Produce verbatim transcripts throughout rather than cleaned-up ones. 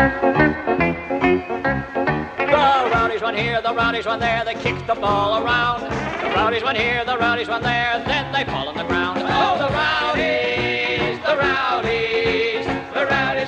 Rowdies run here, the Rowdies run there, they kick the ball around. The Rowdies run here, the Rowdies run there, then they fall on the ground. Oh, the Rowdies, the Rowdies, the Rowdies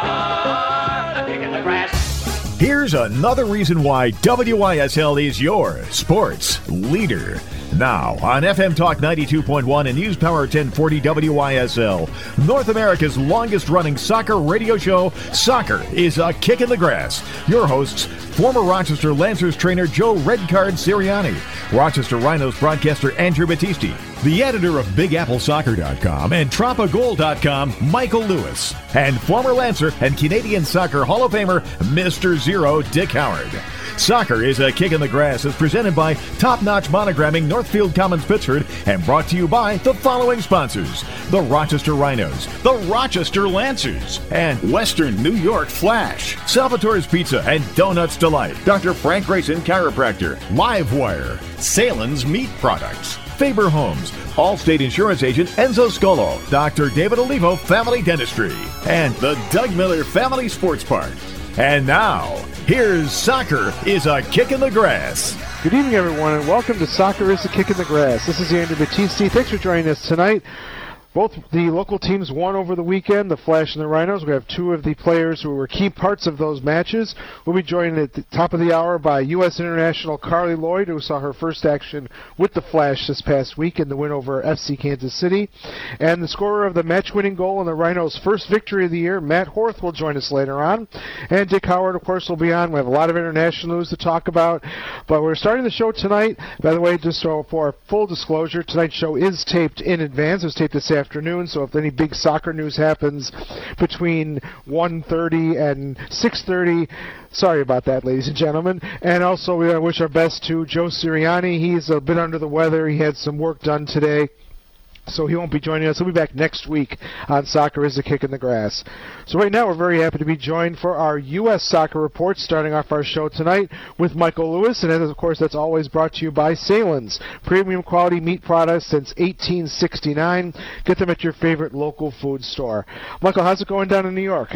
are the kick in the grass. Here's another reason why W I S L is your sports leader. Now, on F M Talk ninety-two point one and News Power ten forty W I S L, North America's longest-running soccer radio show, Soccer is a Kick in the Grass. Your hosts, former Rochester Lancers trainer Joe Redcard Sirianni, Rochester Rhinos broadcaster Andrew Battisti, the editor of Big Apple Soccer dot com and Tropagol dot com, Michael Lewis, and former Lancer and Canadian Soccer Hall of Famer, Mister Zero, Dick Howard. Soccer is a Kick in the Grass is presented by Top Notch Monogramming, Northfield Commons, Pittsford, and brought to you by the following sponsors: the Rochester Rhinos, the Rochester Lancers, and Western New York Flash, Salvatore's Pizza and Donuts Delight, Doctor Frank Grayson Chiropractor, Livewire, Salen's Meat Products, Faber Homes, Allstate Insurance Agent Enzo Scolo, Doctor David Olivo Family Dentistry, and the Doug Miller Family Sports Park. And now, here's Soccer is a Kick in the Grass. Good evening, everyone, and welcome to Soccer is a Kick in the Grass. This is Andrew Battisti. Thanks for joining us tonight. Both the local teams won over the weekend, the Flash and the Rhinos. We have two of the players who were key parts of those matches. We'll be joined at the top of the hour by U S international Carly Lloyd, who saw her first action with the Flash this past week in the win over F C Kansas City. And the scorer of the match-winning goal in the Rhinos' first victory of the year, Matt Horth, will join us later on. And Dick Howard, of course, will be on. We have a lot of international news to talk about. But we're starting the show tonight. By the way, just so for full disclosure, tonight's show is taped in advance. It was taped this afternoon. afternoon, so if any big soccer news happens between one thirty and six thirty, sorry about that, ladies and gentlemen. And also, we wish our best to Joe Sirianni. He's a bit under the weather. He had some work done today, so he won't be joining us. He'll be back next week on Soccer is a Kick in the Grass. So right now we're very happy to be joined for our U S Soccer Report, starting off our show tonight with Michael Lewis. And of course, that's always brought to you by Salen's, premium quality meat products since eighteen sixty-nine. Get them at your favorite local food store. Michael, how's it going down in New York?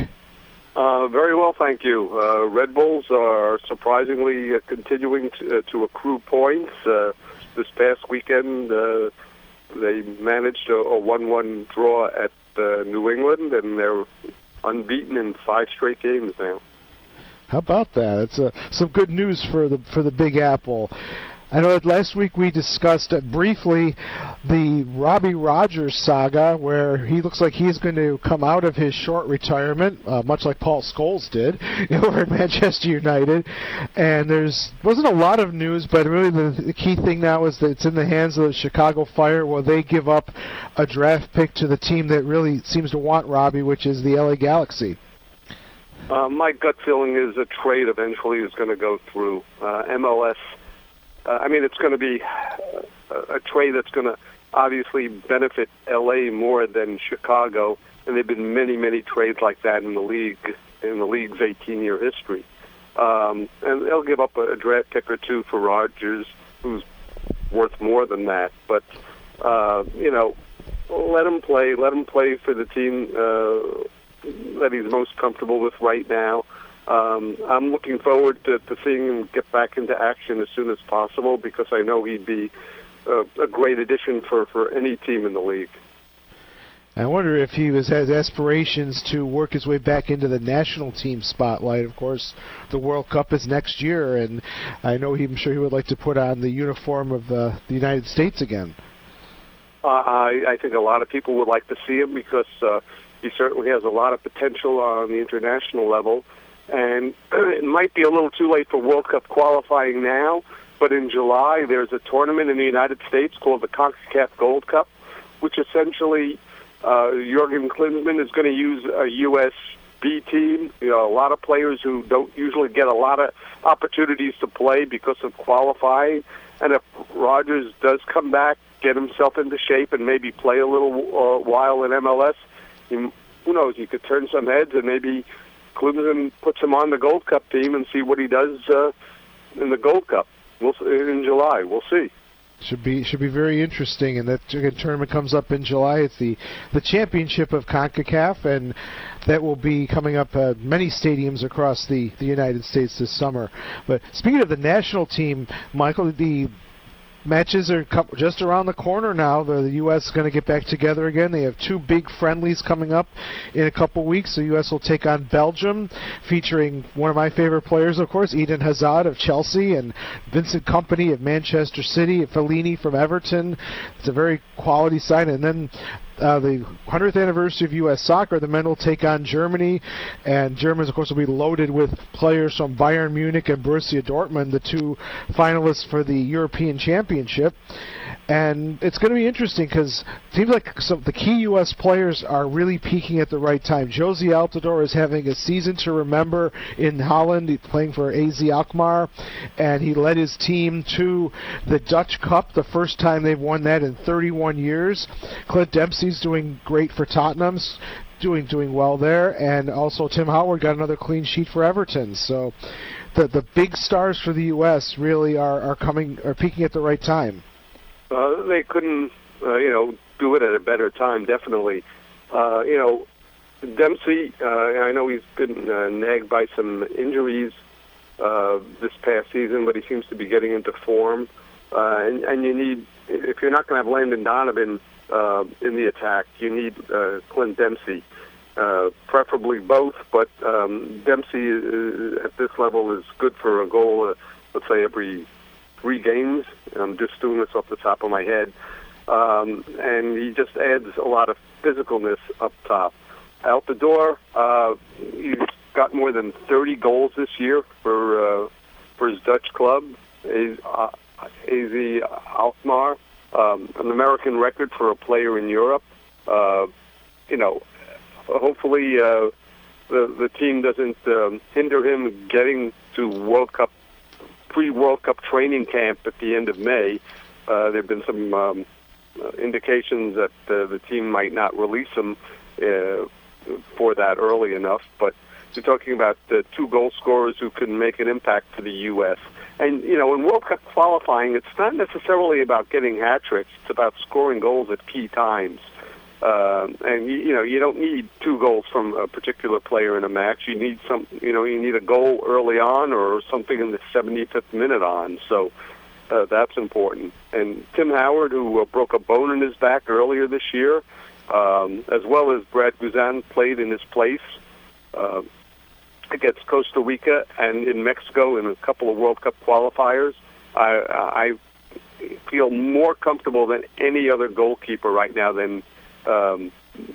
Uh, very well, thank you. Uh, Red Bulls are surprisingly uh, continuing to, uh, to accrue points. Uh, this past weekend, uh, they managed a, a one-one draw at uh, New England, and they're unbeaten in five straight games now. How about that? It's uh, some good news for the for the Big Apple. I know that last week we discussed uh, briefly the Robbie Rogers saga, where he looks like he's going to come out of his short retirement, uh, much like Paul Scholes did over at Manchester United. And there's wasn't a lot of news, but really the, the key thing now is that it's in the hands of the Chicago Fire. Will they give up a draft pick to the team that really seems to want Robbie, which is the L A Galaxy? Uh, my gut feeling is a trade eventually is going to go through. Uh, M L S Uh, I mean, it's going to be a, a trade that's going to obviously benefit L A more than Chicago, and there have been many, many trades like that in the league, in the league's eighteen-year history. Um, and they'll give up a, a draft pick or two for Rodgers, who's worth more than that. But, uh, you know, let him play. Let him play for the team uh, that he's most comfortable with right now. Um, I'm looking forward to, to seeing him get back into action as soon as possible, because I know he'd be uh, a great addition for, for any team in the league. I wonder if he was, has aspirations to work his way back into the national team spotlight. Of course, the World Cup is next year, and I know he, I'm sure he would like to put on the uniform of uh, the United States again. Uh, I, I think a lot of people would like to see him, because uh, he certainly has a lot of potential on the international level. And it might be a little too late for World Cup qualifying now, but in July there's a tournament in the United States called the CONCACAF Gold Cup, which essentially uh, Jurgen Klinsmann is going to use a U S B team. You know, a lot of players who don't usually get a lot of opportunities to play because of qualifying. And if Rodgers does come back, get himself into shape, and maybe play a little uh, while in M L S, you, who knows, you could turn some heads, and maybe Clemson puts him on the Gold Cup team and see what he does uh, in the Gold Cup. We'll in July. We'll see. Should be should be very interesting, and that tournament comes up in July. It's the the championship of CONCACAF, and that will be coming up at many stadiums across the, the United States this summer. But speaking of the national team, Michael, the matches are just around the corner now. The U S is going to get back together again. They have two big friendlies coming up in a couple weeks. The U S will take on Belgium, featuring one of my favorite players, of course, Eden Hazard of Chelsea, and Vincent Kompany of Manchester City, Fellaini from Everton. It's a very quality side. And then Uh, the hundredth anniversary of U S Soccer, the men will take on Germany, and Germans, of course, will be loaded with players from Bayern Munich and Borussia Dortmund, the two finalists for the European Championship. And it's going to be interesting because it seems like some, the key U S players are really peaking at the right time. Jozy Altidore is having a season to remember in Holland. He's playing for A Z Alkmaar, and he led his team to the Dutch Cup, the first time they've won that in thirty-one years. Clint Dempsey's doing great for Tottenham's, doing doing well there, and also Tim Howard got another clean sheet for Everton. So the the big stars for the U S really are, are coming are peaking at the right time. Uh, they couldn't, uh, you know, do it at a better time, definitely. Uh, you know, Dempsey, uh, I know he's been uh, nagged by some injuries uh, this past season, but he seems to be getting into form. Uh, and, and you need, if you're not going to have Landon Donovan uh, in the attack, you need uh, Clint Dempsey. Uh, preferably both, but um, Dempsey uh, at this level is good for a goal, uh, let's say, every three games. I'm just doing this off the top of my head. Um, and he just adds a lot of physicalness up top. Out the door, uh, he's got more than thirty goals this year for uh, for his Dutch club, A Z Alkmaar, um, an American record for a player in Europe. Uh, you know, hopefully uh, the the team doesn't um, hinder him getting to World Cup pre-World Cup training camp at the end of May. Uh, there have been some um, uh, indications that uh, the team might not release him uh, for that early enough, but you're talking about uh, two goal scorers who can make an impact for the U S. And, you know, in World Cup qualifying, it's not necessarily about getting hat tricks. It's about scoring goals at key times. Uh, and you, you know, you don't need two goals from a particular player in a match. You need some, you know, you need a goal early on or something in the seventy-fifth minute on. So uh, that's important. And Tim Howard, who uh, broke a bone in his back earlier this year, um, as well as Brad Guzan, played in his place uh, against Costa Rica and in Mexico in a couple of World Cup qualifiers. I, I feel more comfortable than any other goalkeeper right now than Um,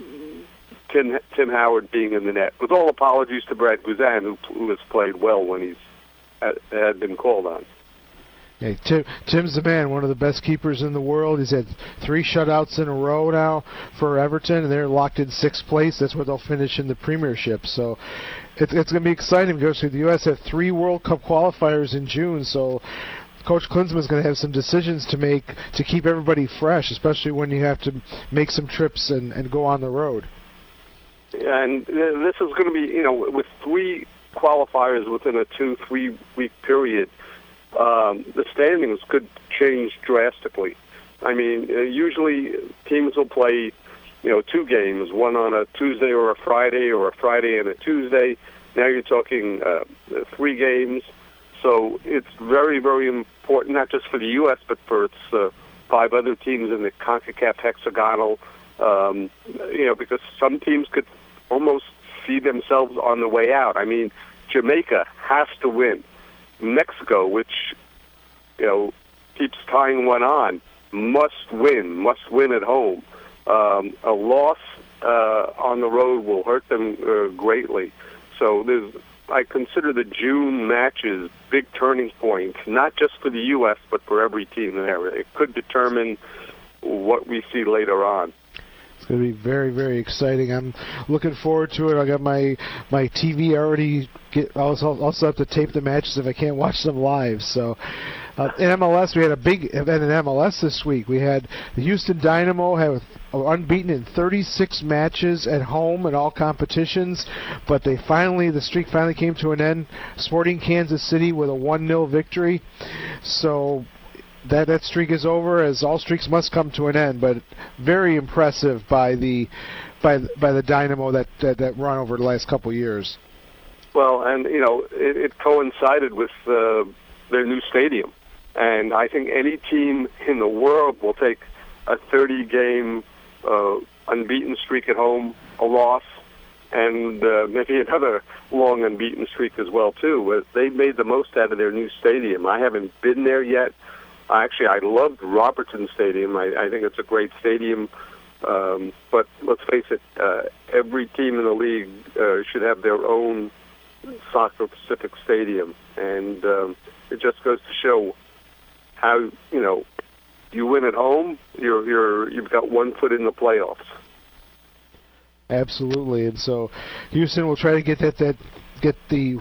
Tim, Tim Howard being in the net. With all apologies to Brad Guzan, who, who has played well when he's had, had been called on. Yeah, Tim, Tim's the man, one of the best keepers in the world. He's had three shutouts in a row now for Everton, and they're locked in sixth place. That's where they'll finish in the Premiership. So it, it's going to be exciting because the U S have three World Cup qualifiers in June, so Coach Klinsmann's going to have some decisions to make to keep everybody fresh, especially when you have to make some trips and, and go on the road. Yeah, and this is going to be, you know, with three qualifiers within a two, three-week period, um, the standings could change drastically. I mean, uh, usually teams will play, you know, two games, one on a Tuesday or a Friday or a Friday and a Tuesday. Now you're talking uh, three games. So it's very, very important, not just for the U S, but for its uh, five other teams in the CONCACAF hexagonal, um, you know, because some teams could almost see themselves on the way out. I mean, Jamaica has to win. Mexico, which, you know, keeps tying one on, must win, must win at home. Um, a loss uh, on the road will hurt them uh, greatly. So there's... I consider the June matches big turning points, not just for the U S, but for every team there. It could determine what we see later on. It's going to be very, very exciting. I'm looking forward to it. I got my my T V already. Get, I also also have to tape the matches if I can't watch them live. So uh, in M L S, we had a big event in M L S this week. We had the Houston Dynamo have unbeaten in thirty-six matches at home in all competitions, but they finally the streak finally came to an end. Sporting Kansas City with a one nil victory. So that that streak is over, as all streaks must come to an end. But very impressive by the by by the Dynamo that that, that run over the last couple of years. Well, and you know, it, it coincided with uh, their new stadium, and I think any team in the world will take a thirty-game uh, unbeaten streak at home, a loss, and uh, maybe another long unbeaten streak as well too. They made the most out of their new stadium. I haven't been there yet. Actually, I loved Robertson Stadium. I, I think it's a great stadium. Um, but let's face it, uh, every team in the league uh, should have their own Soccer Pacific Stadium, and um, it just goes to show how, you know, you win at home, you're you're you've got one foot in the playoffs. Absolutely, and so Houston will try to get that that get the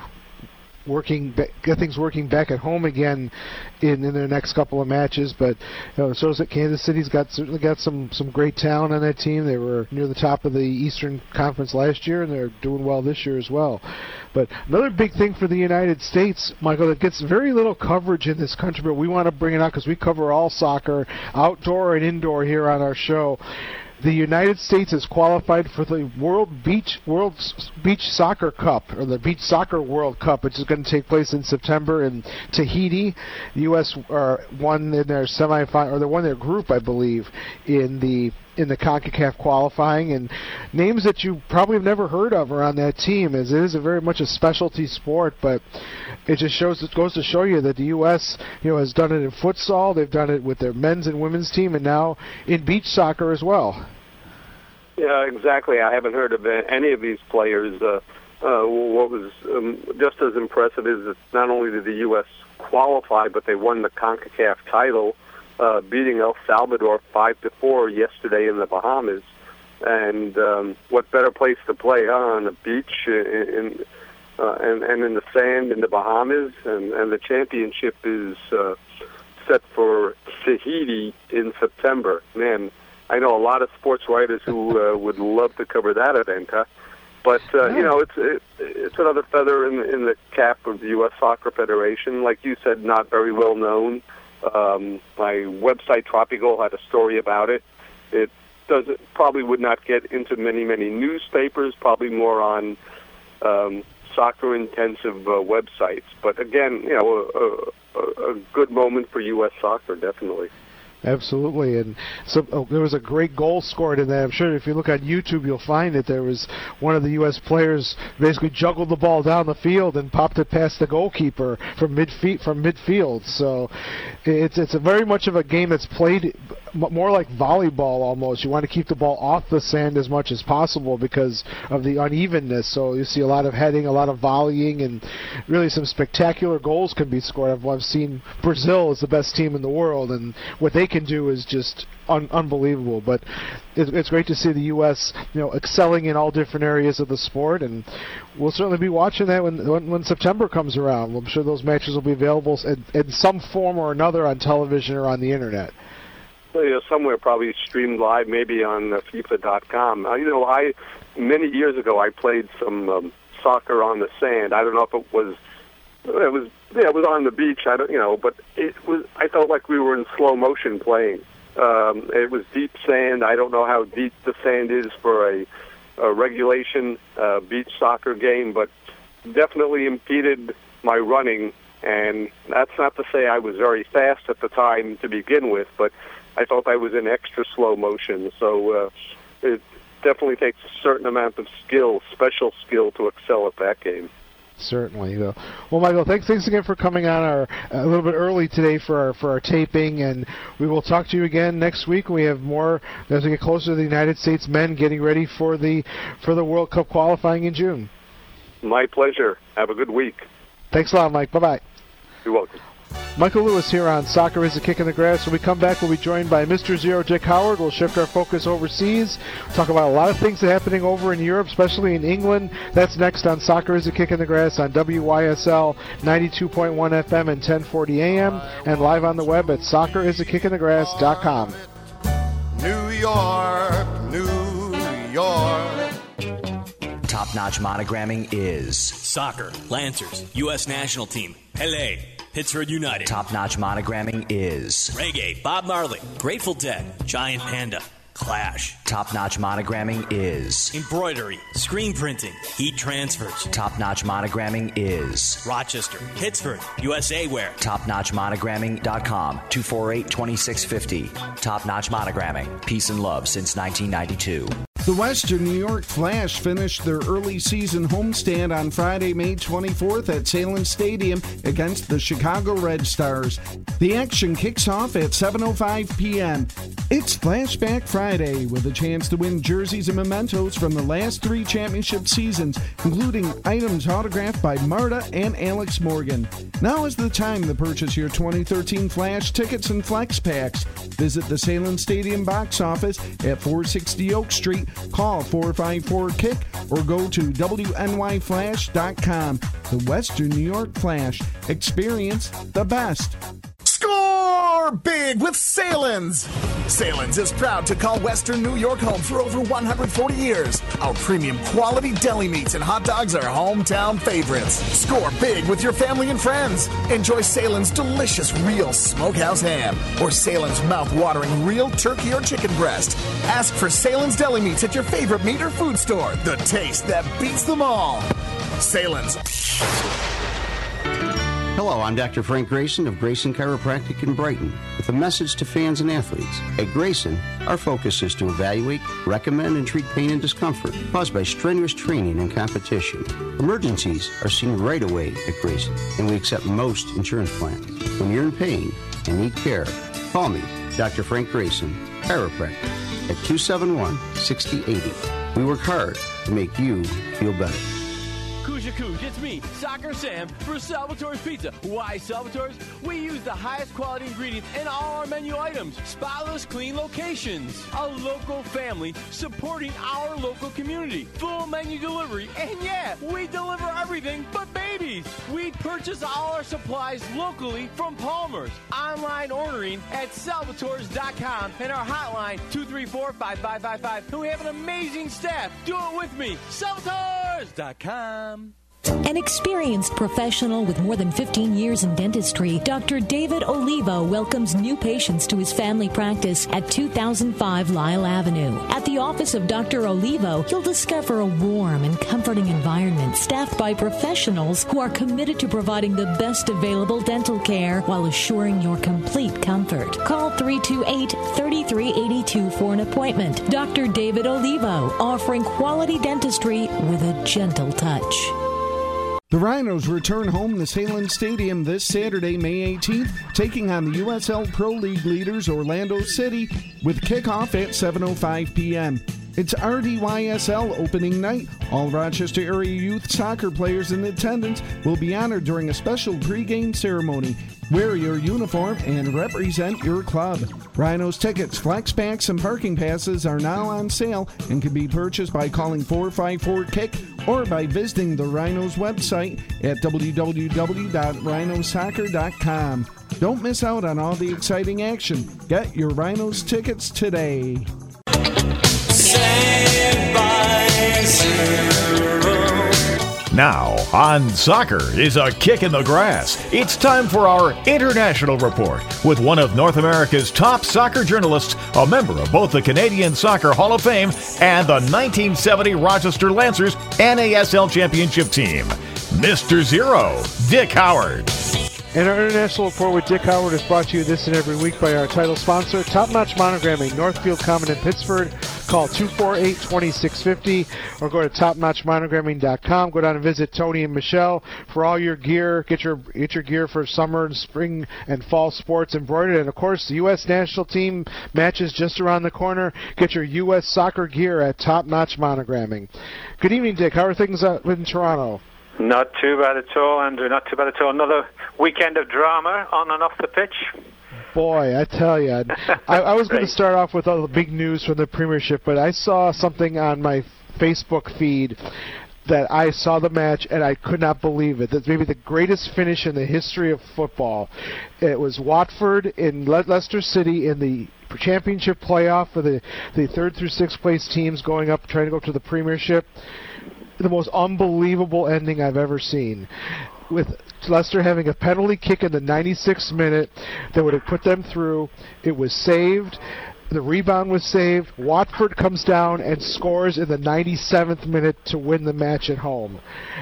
working get things working back at home again in, in their next couple of matches. But you know, it shows that Kansas City's got certainly got some some great talent on that team. They were near the top of the Eastern Conference last year, and they're doing well this year as well. But another big thing for the United States, Michael, that gets very little coverage in this country, but we want to bring it out because we cover all soccer, outdoor and indoor, here on our show. The United States is qualified for the World Beach World Beach Soccer Cup, or the Beach Soccer World Cup, which is going to take place in September in Tahiti. The U S uh, won in their semifinal, or they won their group, I believe, in the in the CONCACAF qualifying, and names that you probably have never heard of are on that team, as it is a very much a specialty sport. But it just shows, it goes to show you that the U S you know has done it in futsal, they've done it with their men's and women's team, and now in beach soccer as well. Yeah, exactly. I haven't heard of any of these players. Uh, uh, what was um, just as impressive is that not only did the U S qualify, but they won the CONCACAF title, uh, beating El Salvador five to four yesterday in the Bahamas. And um, what better place to play, huh? On the beach in, in, uh, and, and in the sand in the Bahamas. And, and the championship is uh, set for Tahiti in September. Man, I know a lot of sports writers who uh, would love to cover that event, huh? But uh, you know, it's it, it's another feather in, in the cap of the U S Soccer Federation. Like you said, not very well known. Um, my website Tropical had a story about it. It does probably would not get into many many newspapers. Probably more on um, soccer intensive uh, websites. But again, you know, a, a, a good moment for U S soccer, definitely. Absolutely, and so oh, there was a great goal scored in that. I'm sure if you look on YouTube, you'll find that there was one of the U S players basically juggled the ball down the field and popped it past the goalkeeper from midfield. From midfield, so it's it's a very much of a game that's played more like volleyball almost. You want to keep the ball off the sand as much as possible because of the unevenness. So you see a lot of heading, a lot of volleying, and really some spectacular goals can be scored. I've, I've seen Brazil is the best team in the world, and what they can do is just un- unbelievable. But it's, it's great to see the U S you know excelling in all different areas of the sport, and we'll certainly be watching that when when, when September comes around. I'm sure those matches will be available in, in some form or another on television or on the internet. You know, somewhere probably streamed live, maybe on uh, FIFA dot com. Uh, you know, I many years ago I played some um, soccer on the sand. I don't know if it was it was yeah it was on the beach. I don't you know, but it was. I felt like we were in slow motion playing. Um, it was deep sand. I don't know how deep the sand is for a, a regulation uh, beach soccer game, but definitely impeded my running. And that's not to say I was very fast at the time to begin with, but I felt I was in extra slow motion. So uh, it definitely takes a certain amount of skill, special skill, to excel at that game. Certainly. Well, Michael, thanks, thanks again for coming on our a little bit early today for our for our taping, and we will talk to you again next week. We have more as we get closer to the United States men getting ready for the for the World Cup qualifying in June. My pleasure. Have a good week. Thanks a lot, Mike. Bye bye. You're welcome. Michael Lewis here on Soccer is a Kick in the Grass. When we come back, we'll be joined by Mister Zero, Dick Howard. We'll shift our focus overseas, talk about a lot of things that are happening over in Europe, especially in England. That's next on Soccer is a Kick in the Grass on W Y S L ninety-two point one F M and ten forty A M, and live on the web at soccer is a kick in the grass dot com. New York, New York. Top-notch monogramming is soccer, Lancers, U S national team, Pelé. Pittsford United. Top-notch monogramming is Reggae, Bob Marley, Grateful Dead, Giant Panda, Clash. Top-notch monogramming is Embroidery, screen printing, heat transfers. Top-notch monogramming is Rochester, Pittsford, U S A Wear. top notch monogramming dot com, two four eight, two six five zero. Top-notch monogramming, peace and love since nineteen ninety-two. The Western New York Flash finished their early season homestand on Friday, May twenty-fourth at Salem Stadium against the Chicago Red Stars. The action kicks off at seven oh five p.m. It's Flashback Friday with a chance to win jerseys and mementos from the last three championship seasons, including items autographed by Marta and Alex Morgan. Now is the time to purchase your twenty thirteen Flash tickets and Flex Packs. Visit the Salem Stadium box office at four sixty Oak Street. Call four five four kick or go to W N Y flash dot com. The Western New York Flash. Experience the best. Score big with Salins! Salins is proud to call Western New York home for over one hundred forty years. Our premium quality deli meats and hot dogs are hometown favorites. Score big with your family and friends. Enjoy Salins' delicious real smokehouse ham or Salins' mouth-watering real turkey or chicken breast. Ask for Salins deli meats at your favorite meat or food store. The taste that beats them all. Salins. Hello, I'm Doctor Frank Grayson of Grayson Chiropractic in Brighton with a message to fans and athletes. At Grayson, our focus is to evaluate, recommend, and treat pain and discomfort caused by strenuous training and competition. Emergencies are seen right away at Grayson, and we accept most insurance plans. When you're in pain and need care, call me, Doctor Frank Grayson, Chiropractor, at two seven one, six zero eight zero. We work hard to make you feel better. Kuja Kuj, it's me, Soccer Sam, for Salvatore's Pizza. Why Salvatore's? We use the highest quality ingredients in all our menu items. Spotless, clean locations. A local family supporting our local community. Full menu delivery. And yeah, we deliver everything but babies. We purchase all our supplies locally from Palmer's. Online ordering at salvatores dot com and our hotline two three four, five five five five. And we have an amazing staff. Do it with me. salvatores dot com. An experienced professional with more than fifteen years in dentistry, Doctor David Olivo welcomes new patients to his family practice at two thousand five Lyle Avenue. At the office of Doctor Olivo, you'll discover a warm and comforting environment staffed by professionals who are committed to providing the best available dental care while assuring your complete comfort. Call three two eight, three three eight two for an appointment. Doctor David Olivo, offering quality dentistry with a gentle touch. The Rhinos return home to Salem Stadium this Saturday, May eighteenth, taking on the U S L Pro League leaders Orlando City with kickoff at seven oh five p.m. It's R D Y S L opening night. All Rochester area youth soccer players in attendance will be honored during a special pregame ceremony. Wear your uniform and represent your club. Rhinos tickets, flex packs, and parking passes are now on sale and can be purchased by calling four five four kick or by visiting the Rhinos website at w w w dot rhino soccer dot com. Don't miss out on all the exciting action. Get your Rhinos tickets today. Now, on Soccer is a Kick in the Grass. It's time for our International Report with one of North America's top soccer journalists, a member of both the Canadian Soccer Hall of Fame and the nineteen seventy Rochester Lancers N A S L Championship team, Mister Zero, Dick Howard. And our International Report with Dick Howard is brought to you this and every week by our title sponsor, Top Notch Monogramming, Northfield Common in Pittsford. Call two four eight, two six five zero or go to top notch monogramming dot com. Go down and visit Tony and Michelle for all your gear. Get your get your gear for summer and spring and fall sports embroidered. And, of course, the U S national team matches just around the corner. Get your U S soccer gear at Top Notch Monogramming. Good evening, Dick. How are things up in Toronto? Not too bad at all, Andrew. Not too bad at all. Another weekend of drama on and off the pitch. Boy, I tell you, I, I was going to start off with all the big news from the Premiership, but I saw something on my Facebook feed that I saw the match and I could not believe it. That's maybe the greatest finish in the history of football. It was Watford in Le- Leicester City in the championship playoff for the, the third through sixth place teams going up, trying to go to the Premiership. The most unbelievable ending I've ever seen. with Leicester having a penalty kick in the ninety-sixth minute that would have put them through. It was saved. The rebound was saved. Watford comes down and scores in the ninety-seventh minute to win the match at home.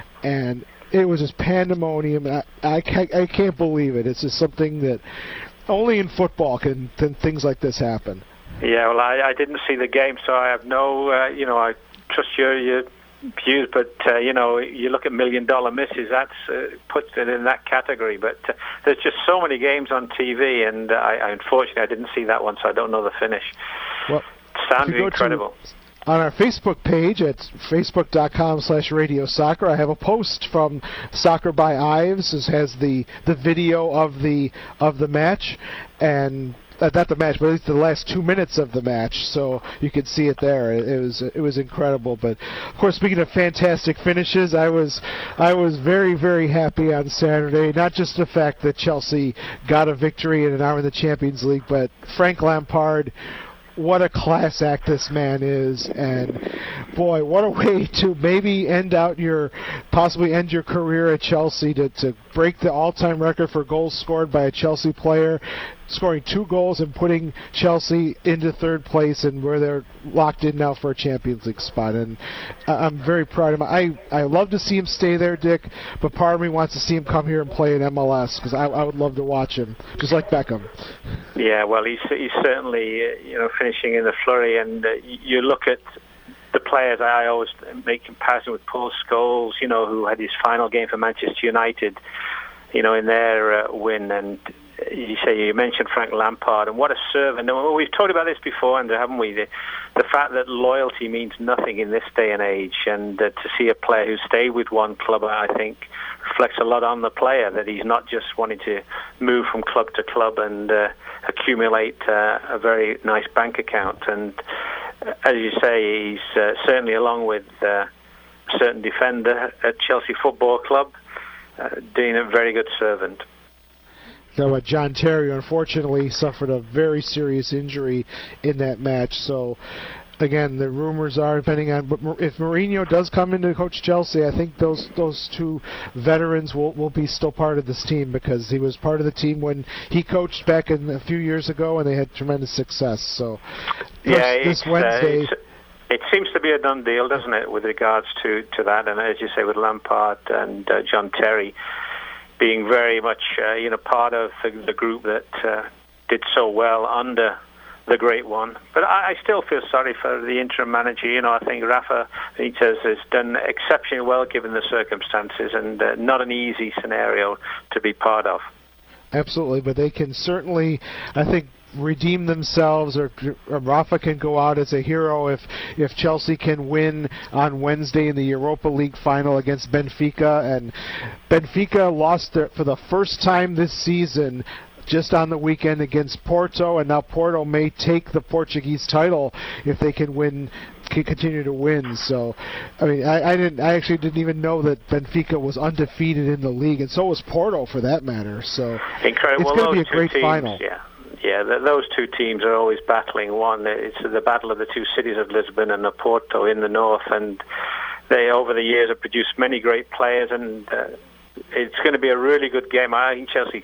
And it was just pandemonium. I, I, can't, I can't believe it. It's just something that only in football can, can things like this happen. Yeah, well, I, I didn't see the game, so I have no, uh, you know, I trust your, your views, but, uh, you know, you look at Million Dollar Misses, that's uh, puts it in that category. But uh, there's just so many games on T V, and uh, I, I, unfortunately I didn't see that one, so I don't know the finish. Well, it sounded incredible. To, on our Facebook page at facebook.com slash radio soccer, I have a post from Soccer by Ives. This has the, the video of the of the match, and Uh, not the match, but at least the last two minutes of the match, so you could see it there. It, it was it was incredible. But of course, speaking of fantastic finishes, I was I was very very happy on Saturday. Not just the fact that Chelsea got a victory and are in the Champions League, but Frank Lampard. What a class act this man is, and boy, what a way to maybe end out your, possibly end your career at Chelsea, to, to break the all-time record for goals scored by a Chelsea player, scoring two goals and putting Chelsea into third place, and where they're locked in now for a Champions League spot. And I'm very proud of him. I, I love to see him stay there, Dick, but part of me wants to see him come here and play in M L S, because I, I would love to watch him, just like Beckham. Yeah, well, he's, he's certainly, uh, you know, finishing in the flurry, and uh, you look at the players. I always make comparison with Paul Scholes, you know, who had his final game for Manchester United, you know, in their uh, win. And you say you mentioned Frank Lampard, and what a servant. And we've talked about this before, Andrew, haven't we? The, the fact that loyalty means nothing in this day and age, and uh, to see a player who stayed with one club, I think, reflects a lot on the player, that he's not just wanting to move from club to club and uh, accumulate uh, a very nice bank account. And uh, as you say, he's uh, certainly, along with uh, a certain defender at Chelsea Football Club, uh, doing a very good servant. So, uh, John Terry, unfortunately, suffered a very serious injury in that match. So, again, the rumors are, depending on if Mourinho does come in to coach Chelsea, I think those those two veterans will, will be still part of this team, because he was part of the team when he coached back in a few years ago, and they had tremendous success. So, yeah, this Wednesday. Uh, it seems to be a done deal, doesn't it, with regards to, to that? And as you say, with Lampard and uh, John Terry being very much, uh, you know, part of the, the group that uh, did so well under the Great One. But I, I still feel sorry for the interim manager. You know, I think Rafa Benitez has done exceptionally well given the circumstances, and uh, not an easy scenario to be part of. Absolutely, but they can certainly, I think, redeem themselves, or, or Rafa can go out as a hero if if Chelsea can win on Wednesday in the Europa League final against Benfica. And Benfica lost their, for the first time this season, just on the weekend against Porto, and now Porto may take the Portuguese title if they can win, can continue to win. So, I mean, I, I didn't, I actually didn't even know that Benfica was undefeated in the league, and so was Porto for that matter. So, incredible. It's going to be a great teams, final. Yeah. Yeah, the, those two teams are always battling. One, it's the battle of the two cities of Lisbon and Porto in the north, and they, over the years, have produced many great players, and uh, it's going to be a really good game. I think Chelsea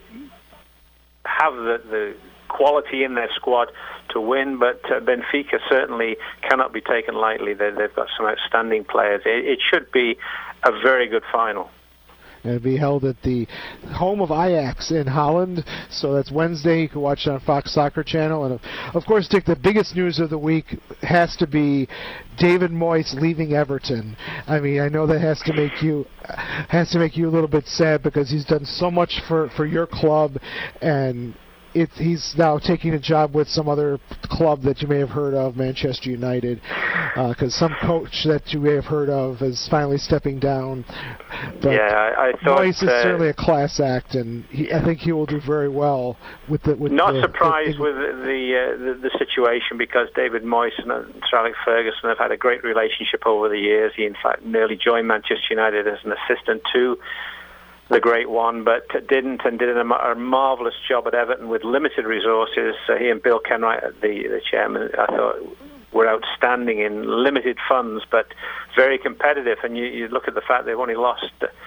have the, the quality in their squad to win, but uh, Benfica certainly cannot be taken lightly. They, they've got some outstanding players. It, it should be a very good final. It'll be held at the home of Ajax in Holland. So that's Wednesday. You can watch it on Fox Soccer Channel. And, of course, Dick, the biggest news of the week has to be David Moyes leaving Everton. I mean, I know that has to make you has to make you a little bit sad, because he's done so much for, for your club, and It, he's now taking a job with some other club that you may have heard of, Manchester United, because uh, some coach that you may have heard of is finally stepping down. But yeah, I, I thought Moyes is uh, certainly a class act, and he, I think he will do very well with the. With Not the, surprised the, with the, uh, the the situation, because David Moyes and Sir Alex Ferguson have had a great relationship over the years. He, in fact, nearly joined Manchester United as an assistant to the Great One, but didn't, and did a, a marvellous job at Everton with limited resources. Uh, he and Bill Kenwright, the, the chairman, I thought were outstanding in limited funds, but very competitive. And you, you look at the fact they've only lost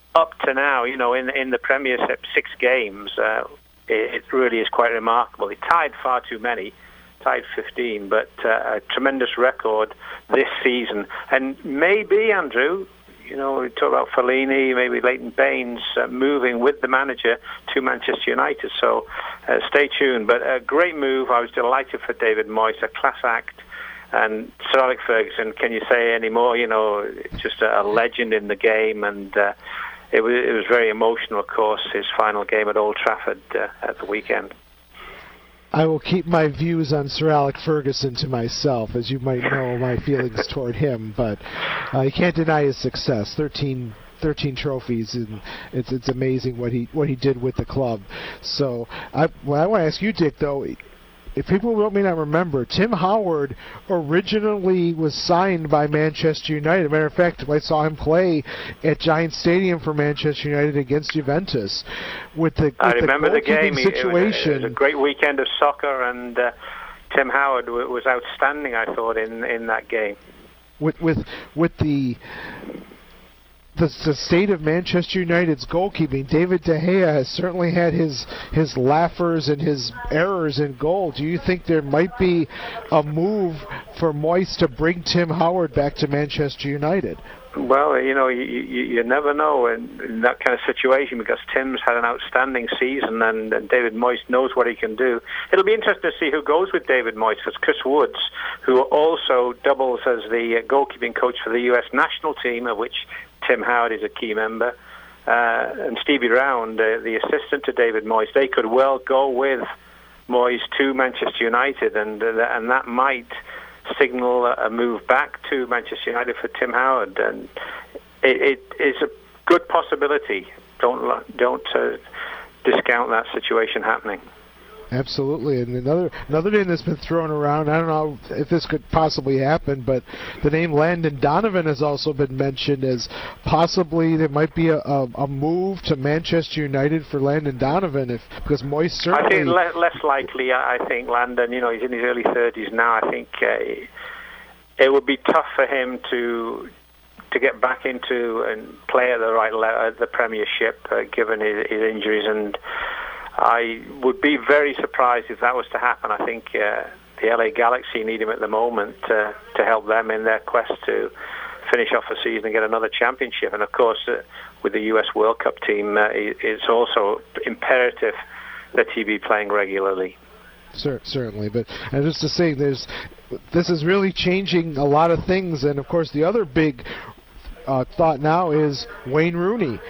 up to now, you know, in in the Premiership, six games, uh, it, it really is quite remarkable. He tied far too many, tied fifteen, but uh, a tremendous record this season. And maybe, Andrew, you know, we talk about Fellaini, maybe Leighton Baines uh, moving with the manager to Manchester United. So uh, stay tuned. But a great move. I was delighted for David Moyes, a class act. And Sir Alex Ferguson, can you say any more? You know, just a, a legend in the game. And uh, it was it was very emotional, of course, his final game at Old Trafford uh, at the weekend. I will keep my views on Sir Alex Ferguson to myself, as you might know my feelings toward him. But uh, you can't deny his success. thirteen, thirteen trophies, and it's it's amazing what he what he did with the club. So I, well, I want to ask you, Dick, though. If people may not remember, Tim Howard originally was signed by Manchester United. As a matter of fact, I saw him play at Giant Stadium for Manchester United against Juventus. With the, with I remember the, the game. Situation. It was, a, it was a great weekend of soccer, and uh, Tim Howard w- was outstanding, I thought, in, in that game. With with with the. The, the state of Manchester United's goalkeeping, David De Gea has certainly had his his laughers and his errors in goal. Do you think there might be a move for Moyes to bring Tim Howard back to Manchester United? Well, you know, you, you, you never know in, in that kind of situation, because Tim's had an outstanding season, and, and David Moyes knows what he can do. It'll be interesting to see who goes with David Moyes, because Chris Woods, who also doubles as the goalkeeping coach for the U S national team, of which Tim Howard is a key member, uh, and Stevie Round, uh, the assistant to David Moyes, they could well go with Moyes to Manchester United, and uh, and that might signal a move back to Manchester United for Tim Howard, and it, it is a good possibility. Don't don't uh, discount that situation happening. Absolutely, and another another name that's been thrown around. I don't know if this could possibly happen, but the name Landon Donovan has also been mentioned as possibly there might be a, a, a move to Manchester United for Landon Donovan, if because Moyes certainly. I think le- less likely. I think Landon, you know, he's in his early thirties now. I think uh, it would be tough for him to to get back into and play at the right level at the Premiership, uh, given his, his injuries, and I would be very surprised if that was to happen. I think uh, the L A Galaxy need him at the moment uh, to help them in their quest to finish off the season and get another championship. And of course, uh, with the U S World Cup team, uh, it's also imperative that he be playing regularly. Certainly, but and just to say, there's this is really changing a lot of things, and of course, the other big uh, thought now is Wayne Rooney.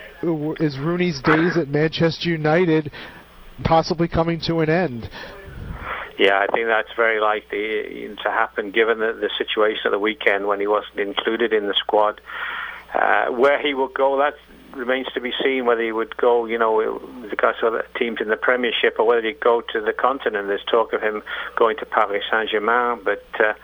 Is Rooney's days at Manchester United possibly coming to an end? Yeah, I think that's very likely to happen, given the, the situation of the weekend when he wasn't included in the squad. Uh, where he will go, that remains to be seen, whether he would go, you know, with regards to other teams in the Premiership, or whether he'd go to the continent. There's talk of him going to Paris Saint-Germain, but uh,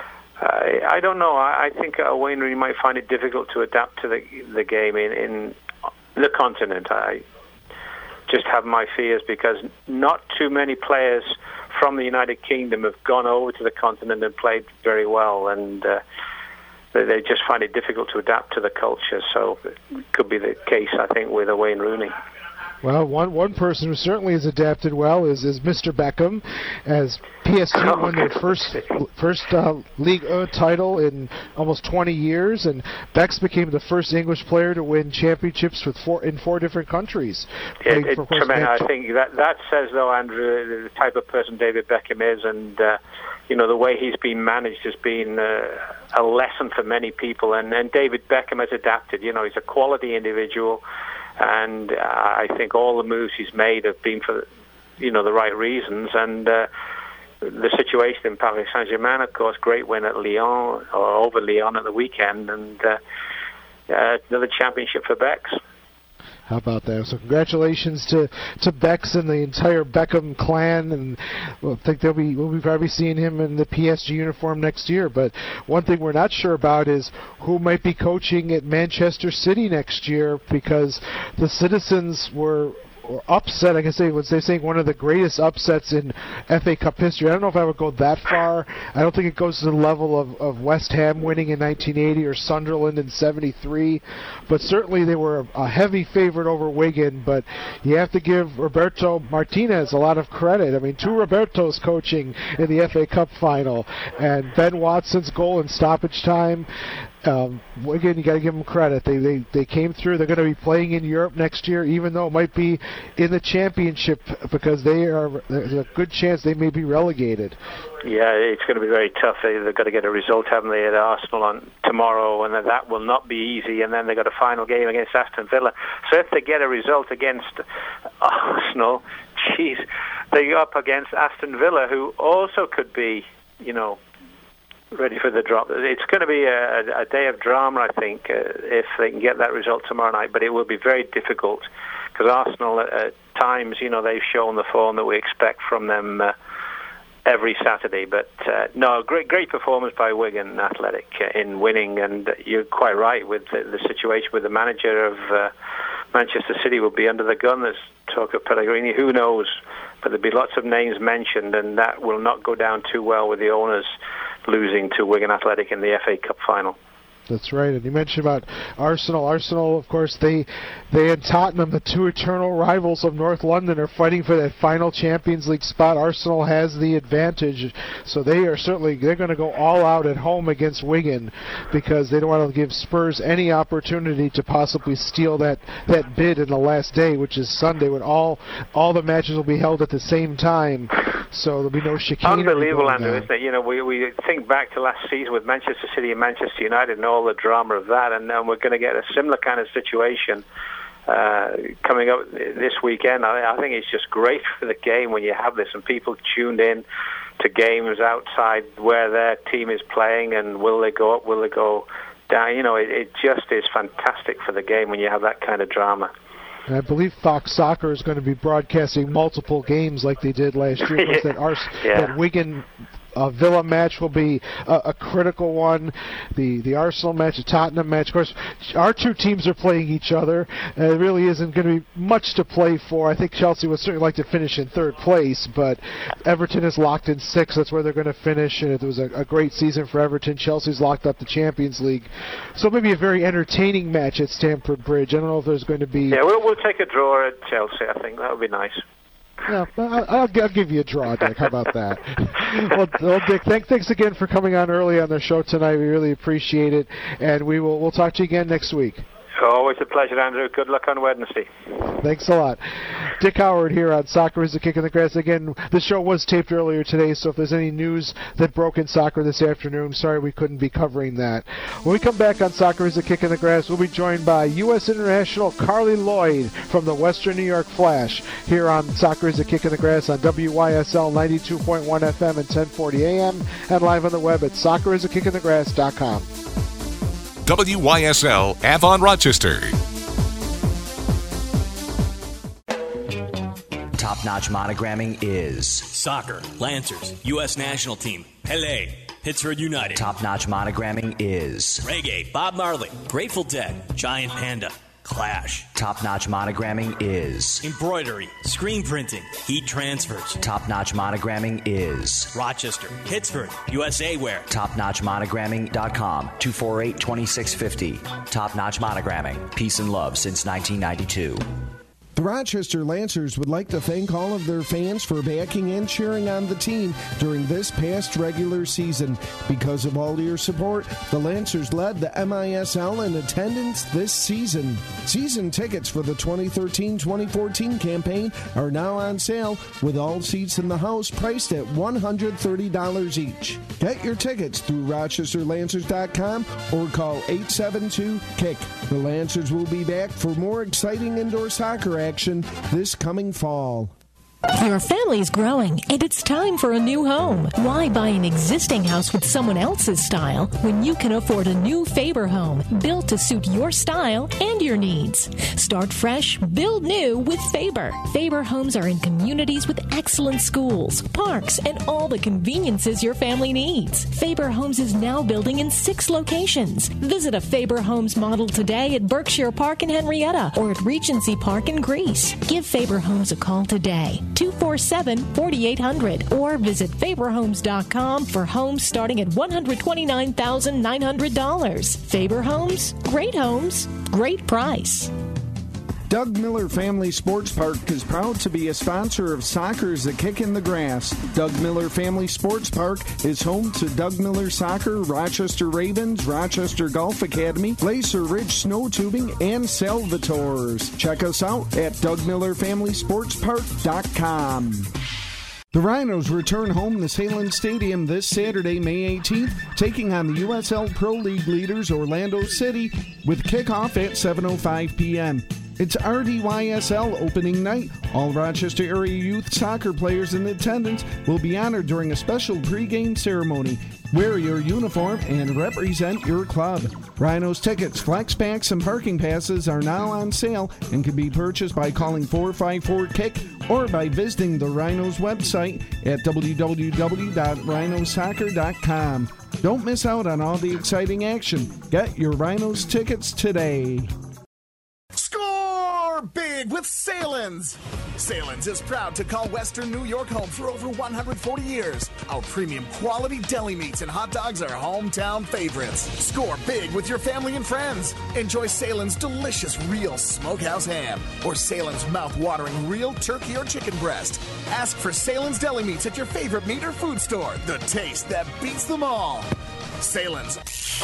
I, I don't know. I, I think uh, Wayne Rooney might find it difficult to adapt to the, the game in, in the continent. I just have my fears, because not too many players from the United Kingdom have gone over to the continent and played very well, and uh, they, they just find it difficult to adapt to the culture. So it could be the case, I think, with a Wayne Rooney. Well, one one person who certainly has adapted well is, is Mister Beckham, as P S G oh, won their first first uh, League one title in almost twenty years, and Becks became the first English player to win championships with four in four different countries. It, it, for, course, I think that that says, though, Andrew, the type of person David Beckham is, and uh, you know, the way he's been managed has been uh, a lesson for many people. And, and David Beckham has adapted. You know, he's a quality individual. And uh, I think all the moves he's made have been for, you know, the right reasons. And uh, the situation in Paris Saint-Germain, of course, great win at Lyon, or over Lyon at the weekend, and uh, uh, another championship for Becks. How about that? So congratulations to to Becks and the entire Beckham clan, and we'll think they'll be we'll be probably seeing him in the P S G uniform next year. But one thing we're not sure about is who might be coaching at Manchester City next year, because the Citizens were or upset, I can say, was they saying one of the greatest upsets in F A Cup history. I don't know if I would go that far. I don't think it goes to the level of, of West Ham winning in nineteen eighty or Sunderland in seventy-three, but certainly they were a heavy favorite over Wigan. But you have to give Roberto Martinez a lot of credit. I mean, two Robertos coaching in the F A Cup final, and Ben Watson's goal in stoppage time. Um, Wigan, you got to give them credit. They, they they came through. They're going to be playing in Europe next year, even though it might be in the championship, because they are. There's a good chance they may be relegated. Yeah, it's going to be very tough. They, they've got to get a result, haven't they, at Arsenal on tomorrow, and that will not be easy. And then they've got a final game against Aston Villa. So if they get a result against Arsenal, geez, they're up against Aston Villa, who also could be, you know, ready for the drop. It's going to be a, a day of drama, I think, uh, if they can get that result tomorrow night. But it will be very difficult because Arsenal, at, at times, you know, they've shown the form that we expect from them uh, every Saturday. But uh, no, great, great performance by Wigan Athletic uh, in winning. And you're quite right with the, the situation with the manager of uh, Manchester City will be under the gun. There's talk of Pellegrini. Who knows? But there'll be lots of names mentioned, and that will not go down too well with the owners losing to Wigan Athletic in the F A Cup final. That's right. And you mentioned about Arsenal. Arsenal, of course, they they and Tottenham, the two eternal rivals of North London, are fighting for that final Champions League spot. Arsenal has the advantage, so they are certainly they're going to go all out at home against Wigan because they don't want to give Spurs any opportunity to possibly steal that, that bid in the last day, which is Sunday, when all all the matches will be held at the same time. So there'll be no chicanery. Unbelievable, Andrew, isn't it? You know, we we think back to last season with Manchester City and Manchester United and all the drama of that, and, and we're going to get a similar kind of situation uh, coming up this weekend. I, I think it's just great for the game when you have this and people tuned in to games outside where their team is playing, and will they go up, will they go down? You know, it, it just is fantastic for the game when you have that kind of drama. And I believe Fox Soccer is going to be broadcasting multiple games like they did last year. yeah. that, Ars- yeah. that Wigan uh, Villa match will be a, a critical one. The the Arsenal match, the Tottenham match. Of course, our two teams are playing each other. Uh, there really isn't going to be much to play for. I think Chelsea would certainly like to finish in third place, but Everton is locked in sixth. That's where they're going to finish, and it was a, a great season for Everton. Chelsea's locked up the Champions League. So maybe a very entertaining match at Stamford Bridge. I don't know if there's going to be... Yeah, we'll, we'll take a draw at Chelsea, I think. That would be nice. Yeah, I'll, I'll, I'll give you a draw, Dick. How about that? well, well, Dick, thank, thanks again for coming on early on the show tonight. We really appreciate it, and we will we'll talk to you again next week. Always a pleasure, Andrew. Good luck on Wednesday. Thanks a lot. Dick Howard here on Soccer is a Kick in the Grass. Again, the show was taped earlier today, so if there's any news that broke in soccer this afternoon, sorry we couldn't be covering that. When we come back on Soccer is a Kick in the Grass, we'll be joined by U S international Carly Lloyd from the Western New York Flash here on Soccer is a Kick in the Grass on W Y S L ninety-two point one F M and ten forty A M and live on the web at soccer is a kick in the grass dot com. W Y S L Avon Rochester. Top-notch monogramming is soccer, Lancers, U S national team, Pele, Pittsburgh United. Top-notch monogramming is reggae, Bob Marley, Grateful Dead, Giant Panda, Clash. Top-notch monogramming is embroidery, screen printing, heat transfers. Top-notch monogramming is Rochester, Pittsburgh, U S A Wear. top notch monogramming dot com, two four eight, two six five zero. Top-notch monogramming, peace and love since nineteen ninety-two. The Rochester Lancers would like to thank all of their fans for backing and cheering on the team during this past regular season. Because of all your support, the Lancers led the M I S L in attendance this season. Season tickets for the twenty thirteen twenty fourteen campaign are now on sale, with all seats in the house priced at one hundred thirty dollars each. Get your tickets through rochester lancers dot com or call eight seven two, kick. The Lancers will be back for more exciting indoor soccer action this coming fall. Your family's growing, and it's time for a new home. Why buy an existing house with someone else's style when you can afford a new Faber home built to suit your style and your needs? Start fresh, build new with Faber. Faber homes are in communities with excellent schools, parks, and all the conveniences your family needs. Faber Homes is now building in six locations. Visit a Faber Homes model today at Berkshire Park in Henrietta or at Regency Park in Greece. Give Faber Homes a call today. two four seven, four eight zero zero or visit faber homes dot com for homes starting at one hundred twenty-nine thousand nine hundred dollars. Faber Homes, great homes, great price. Doug Miller Family Sports Park is proud to be a sponsor of Soccer's A Kick in the Grass. Doug Miller Family Sports Park is home to Doug Miller Soccer, Rochester Ravens, Rochester Golf Academy, Glacier Ridge Snow Tubing, and Salvatores. Check us out at doug miller family sports park dot com. The Rhinos return home to Salem Stadium this Saturday, May eighteenth, taking on the U S L Pro League leaders Orlando City with kickoff at seven oh five p.m. It's R D Y S L opening night. All Rochester area youth soccer players in attendance will be honored during a special pregame ceremony. Wear your uniform and represent your club. Rhinos tickets, flex packs, and parking passes are now on sale and can be purchased by calling four five four kick or by visiting the Rhinos website at w w w dot rhino soccer dot com. Don't miss out on all the exciting action. Get your Rhinos tickets today. Score big with Salins. Salins is proud to call Western New York home for over one hundred forty years. Our premium quality deli meats and hot dogs are hometown favorites. Score big with your family and friends. Enjoy Salins' delicious real smokehouse ham or Salins' mouth-watering real turkey or chicken breast. Ask for Salins deli meats at your favorite meat or food store. The taste that beats them all. Salins.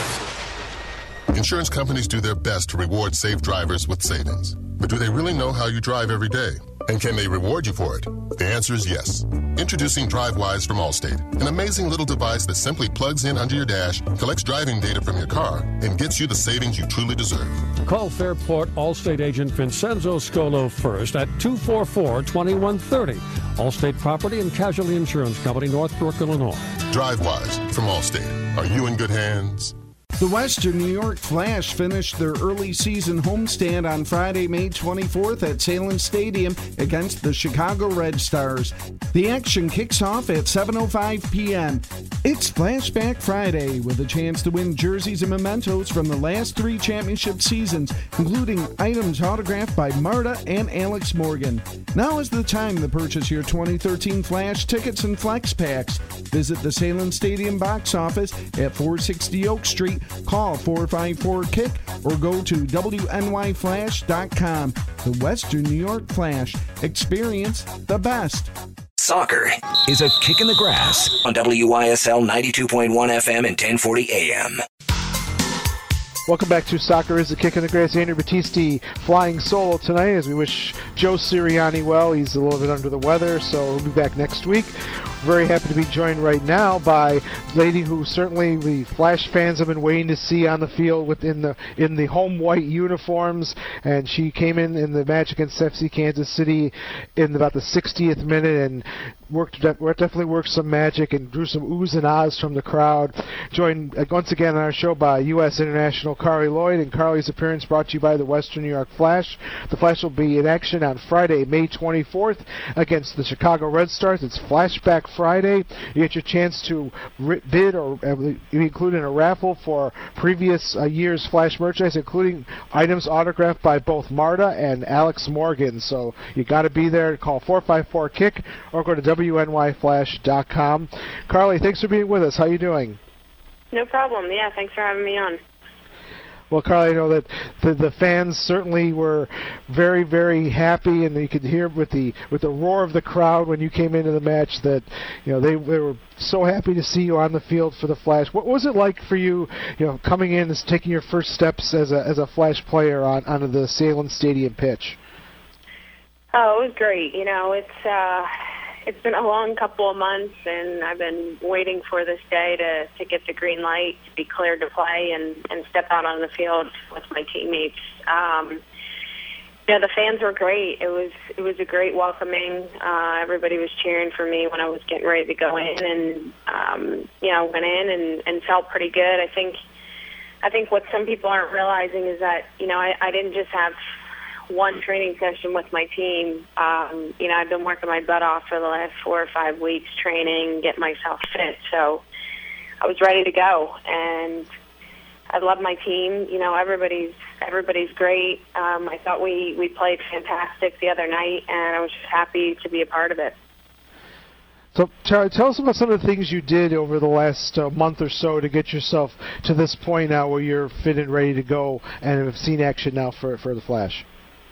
Insurance companies do their best to reward safe drivers with savings. But do they really know how you drive every day? And can they reward you for it? The answer is yes. Introducing DriveWise from Allstate, an amazing little device that simply plugs in under your dash, collects driving data from your car, and gets you the savings you truly deserve. Call Fairport Allstate agent Vincenzo Scolo first at two four four, two one three zero. Allstate Property and Casualty Insurance Company, Northbrook, Illinois. DriveWise from Allstate. Are you in good hands? The Western New York Flash finished their early season homestand on Friday, May twenty-fourth at Salem Stadium against the Chicago Red Stars. The action kicks off at seven oh five p.m. It's Flashback Friday with a chance to win jerseys and mementos from the last three championship seasons, including items autographed by Marta and Alex Morgan. Now is the time to purchase your twenty thirteen Flash tickets and flex packs. Visit the Salem Stadium box office at four sixty Oak Street. Call four five four kick or go to w n y flash dot com. The Western New York Flash. Experience the best. Soccer is a kick in the grass on W Y S L ninety-two point one F M and ten forty A M. Welcome back to Soccer is a Kick in the Grass. Andrew Battisti flying solo tonight as we wish Joe Sirianni well. He's a little bit under the weather, so we'll be back next week. Very happy to be joined right now by a lady who certainly the Flash fans have been waiting to see on the field within the in the home white uniforms, and she came in in the match against F C Kansas City in about the sixtieth minute and worked definitely worked some magic and drew some oohs and ahs from the crowd. Joined uh, once again on our show by U S international Carly Lloyd, and Carly's appearance brought to you by the Western New York Flash. The Flash will be in action on Friday, May twenty-fourth against the Chicago Red Stars. It's Flashback Friday. You get your chance to bid or uh, be included in a raffle for previous uh, year's Flash merchandise, including items autographed by both Marta and Alex Morgan. So you got to be there. Call four five four kick or go to w n y flash dot com. Carly, thanks for being with us. How you doing? No problem. Yeah, thanks for having me on. Well, Carly, I know that the, the fans certainly were very, very happy, and you could hear with the with the roar of the crowd when you came into the match that you know they, they were so happy to see you on the field for the Flash. What was it like for you, you know, coming in and taking your first steps as a as a Flash player on onto the Salem Stadium pitch? Oh, it was great. You know, it's. Uh... It's been a long couple of months, and I've been waiting for this day to, to get the green light, to be cleared to play, and, and step out on the field with my teammates. Um, Yeah, the fans were great. It was it was a great welcoming. Uh, everybody was cheering for me when I was getting ready to go in, and um, you know, went in and, and felt pretty good. I think I think what some people aren't realizing is that you know I, I didn't just have one training session with my team. Um, you know, I've been working my butt off for the last four or five weeks, training, getting myself fit. So I was ready to go, and I love my team. You know, everybody's everybody's great. Um, I thought we, we played fantastic the other night, and I was just happy to be a part of it. So, Charlie, tell us about some of the things you did over the last uh, month or so to get yourself to this point now where you're fit and ready to go and have seen action now for for the Flash.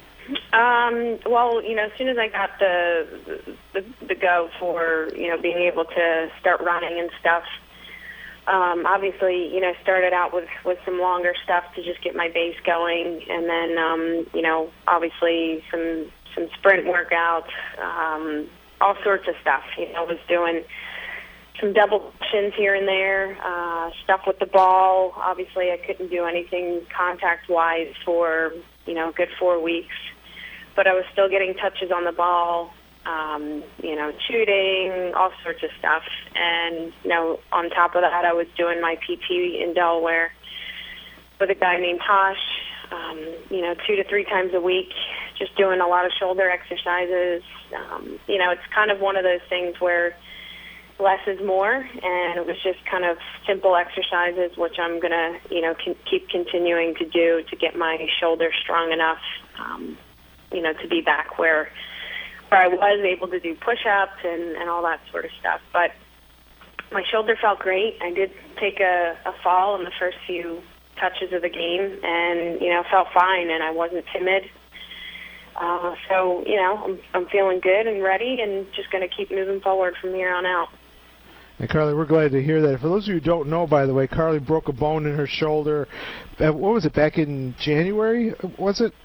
Um, well, you know, as soon as I got the, the the go for you know being able to start running and stuff. Um, obviously, you know, started out with, with some longer stuff to just get my base going, and then, um, you know, obviously some some sprint workouts, um, all sorts of stuff. You know, was doing some double cushions here and there, uh, stuff with the ball. Obviously, I couldn't do anything contact-wise for, you know, a good four weeks, but I was still getting touches on the ball. Um, you know, shooting, all sorts of stuff. And, you know, on top of that, I was doing my P T in Delaware with a guy named Tosh, um, you know, two to three times a week, just doing a lot of shoulder exercises. Um, you know, it's kind of one of those things where less is more, and it was just kind of simple exercises, which I'm going to, you know, con- keep continuing to do to get my shoulder strong enough, um, you know, to be back where where I was able to do push-ups and, and all that sort of stuff. But my shoulder felt great. I did take a, a fall in the first few touches of the game and, you know, felt fine, and I wasn't timid. Uh, so, you know, I'm, I'm feeling good and ready and just going to keep moving forward from here on out. And Carly, we're glad to hear that. For those of you who don't know, by the way, Carly broke a bone in her shoulder. Uh, what was it, back in January, was it?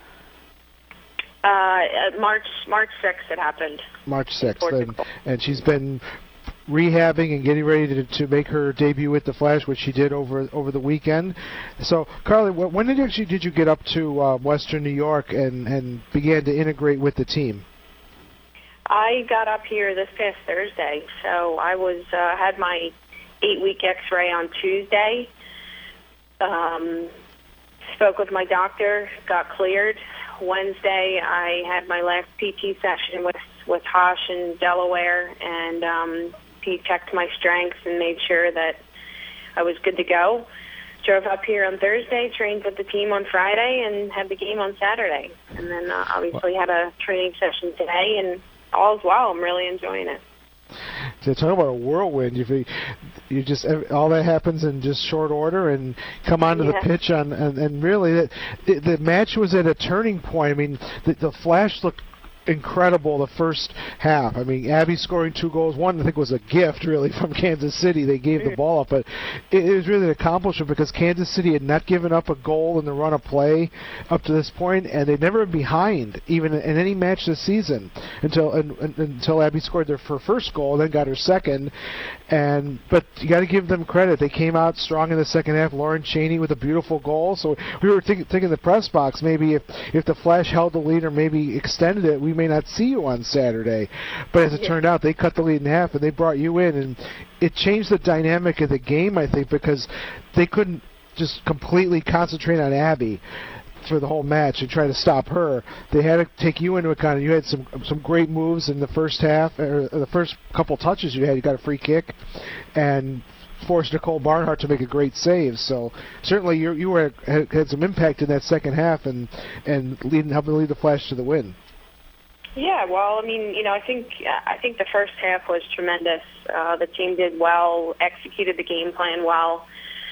Uh, March March sixth it happened. March sixth. And, and she's been rehabbing and getting ready to, to make her debut with the Flash, which she did over over the weekend. So, Carly, when did you actually did you get up to uh, Western New York and, and began to integrate with the team? I got up here this past Thursday. So I was uh, had my eight-week X-ray on Tuesday. Um, spoke with my doctor, got cleared. Wednesday, I had my last P T session with, with Hosh in Delaware, and um, he checked my strengths and made sure that I was good to go. Drove up here on Thursday, trained with the team on Friday, and had the game on Saturday. And then uh, obviously had a training session today, and all's well. I'm really enjoying it. To talk about a whirlwind, you you just all that happens in just short order, and come onto yeah. the pitch on, and, and really the, the match was at a turning point. I mean, the, the Flash looked incredible the first half. I mean, Abby scoring two goals. One, I think, was a gift, really, from Kansas City. They gave the ball up, but it, it was really an accomplishment because Kansas City had not given up a goal in the run of play up to this point, and they'd never been behind, even in any match this season, until and, and, until Abby scored their her first goal, then got her second. And but you got to give them credit. They came out strong in the second half. Lauren Cheney with a beautiful goal. So we were think, thinking in the press box, maybe if if the Flash held the lead or maybe extended it, we may not see you on Saturday. But as it yeah. turned out, they cut the lead in half and they brought you in, and it changed the dynamic of the game, I think, because they couldn't just completely concentrate on Abby for the whole match and try to stop her. They had to take you into account. You had some some great moves in the first half, or the first couple touches you had. You got a free kick and forced Nicole Barnhart to make a great save. So certainly you you were had, had some impact in that second half and and leading helping lead the Flash to the win. Yeah, well, I mean, you know, I think I think the first half was tremendous. Uh, the team did well, executed the game plan well,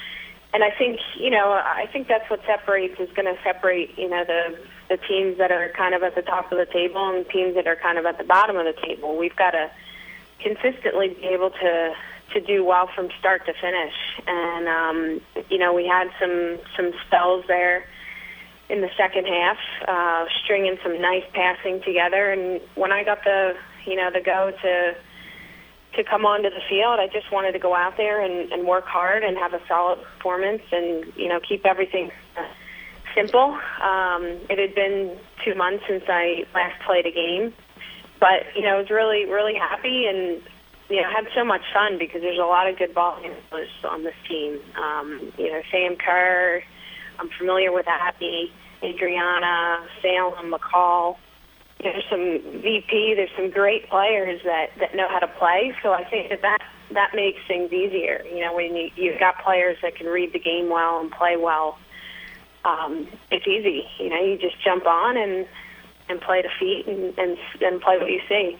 and I think, you know, I think that's what separates is going to separate, you know, the the teams that are kind of at the top of the table and teams that are kind of at the bottom of the table. We've got to consistently be able to to do well from start to finish, and um, you know, we had some some spells there in the second half, uh, stringing some nice passing together. And when I got the, you know, the go to to come onto the field, I just wanted to go out there and, and work hard and have a solid performance and, you know, keep everything simple. Um, it had been two months since I last played a game, but you know, I was really, really happy and you know, had so much fun because there's a lot of good ball handlers on this team. Um, you know, Sam Kerr, I'm familiar with Abby, Adriana, Salem, McCall. There's some V P. There's some great players that, that know how to play. So I think that, that that makes things easier. You know, when you, you've got players that can read the game well and play well, um, it's easy. You know, you just jump on and and play to feet and, and and play what you see.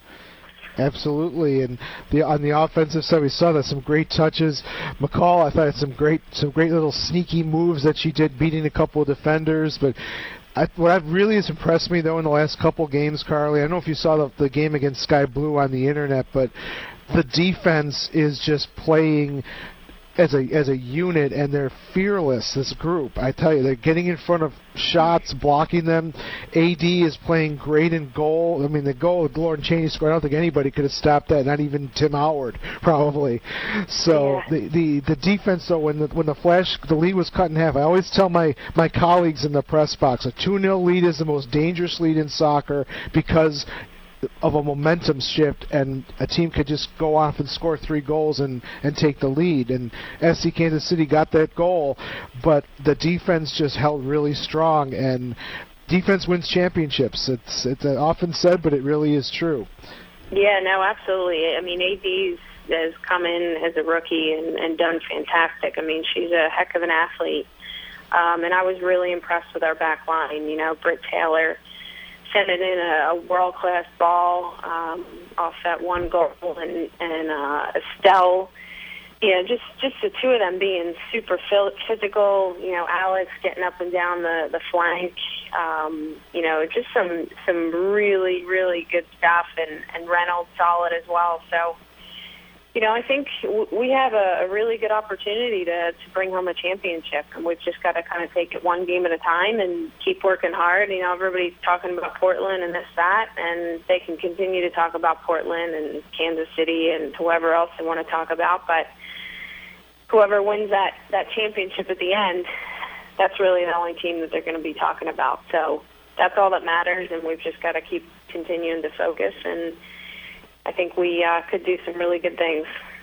Absolutely, and the on the offensive side, we saw that some great touches. McCall, I thought had some great some great little sneaky moves that she did, beating a couple of defenders, but. I, what really has impressed me, though, in the last couple games, Carly, I don't know if you saw the, the game against Sky Blue on the internet, but the defense is just playing as a as a unit, and they're fearless, this group. I tell you, they're getting in front of shots, blocking them. A D is playing great in goal. I mean, the goal Lauren Cheney scored, I don't think anybody could have stopped that, not even Tim Howard, probably. So yeah. the, the the defense, though, when the when the flash, the lead was cut in half, I always tell my, my colleagues in the press box, a two nil lead is the most dangerous lead in soccer because of a momentum shift, and a team could just go off and score three goals and, and take the lead. And S C Kansas City got that goal, but the defense just held really strong, and defense wins championships. It's it's often said, but it really is true. Yeah, no, absolutely. I mean, A D has come in as a rookie and, and done fantastic. I mean, she's a heck of an athlete, um, and I was really impressed with our back line. You know, Britt Taylor sending in a, a world-class ball um, off that one goal, and, and uh, Estelle, you know, just, just the two of them being super physical, you know, Alex getting up and down the, the flank, um, you know, just some some really, really good stuff, and, and Reynolds solid as well. So, you know, I think w- we have a, a really good opportunity to, to bring home a championship, and we've just got to kind of take it one game at a time and keep working hard. You know, everybody's talking about Portland and this, that, and they can continue to talk about Portland and Kansas City and whoever else they want to talk about, but whoever wins that, that championship at the end, that's really the only team that they're going to be talking about. So that's all that matters, and we've just got to keep continuing to focus, and I think we uh, could do some really good things.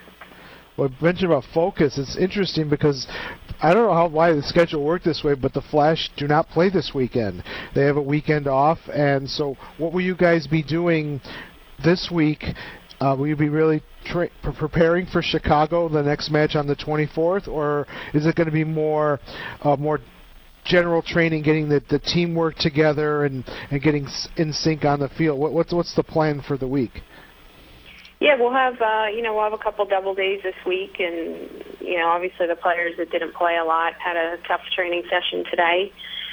Well, you mentioned about focus. It's interesting because I don't know how why the schedule worked this way, but the Flash do not play this weekend. They have a weekend off, and so what will you guys be doing this week? Uh, will you be really tra- preparing for Chicago, the next match on the twenty-fourth, or is it going to be more, uh, more general training, getting the, the teamwork together and, and getting in sync on the field? What, what's what's the plan for the week? Yeah, we'll have uh, you know we'll have a couple double days this week, and you know obviously the players that didn't play a lot had a tough training session today.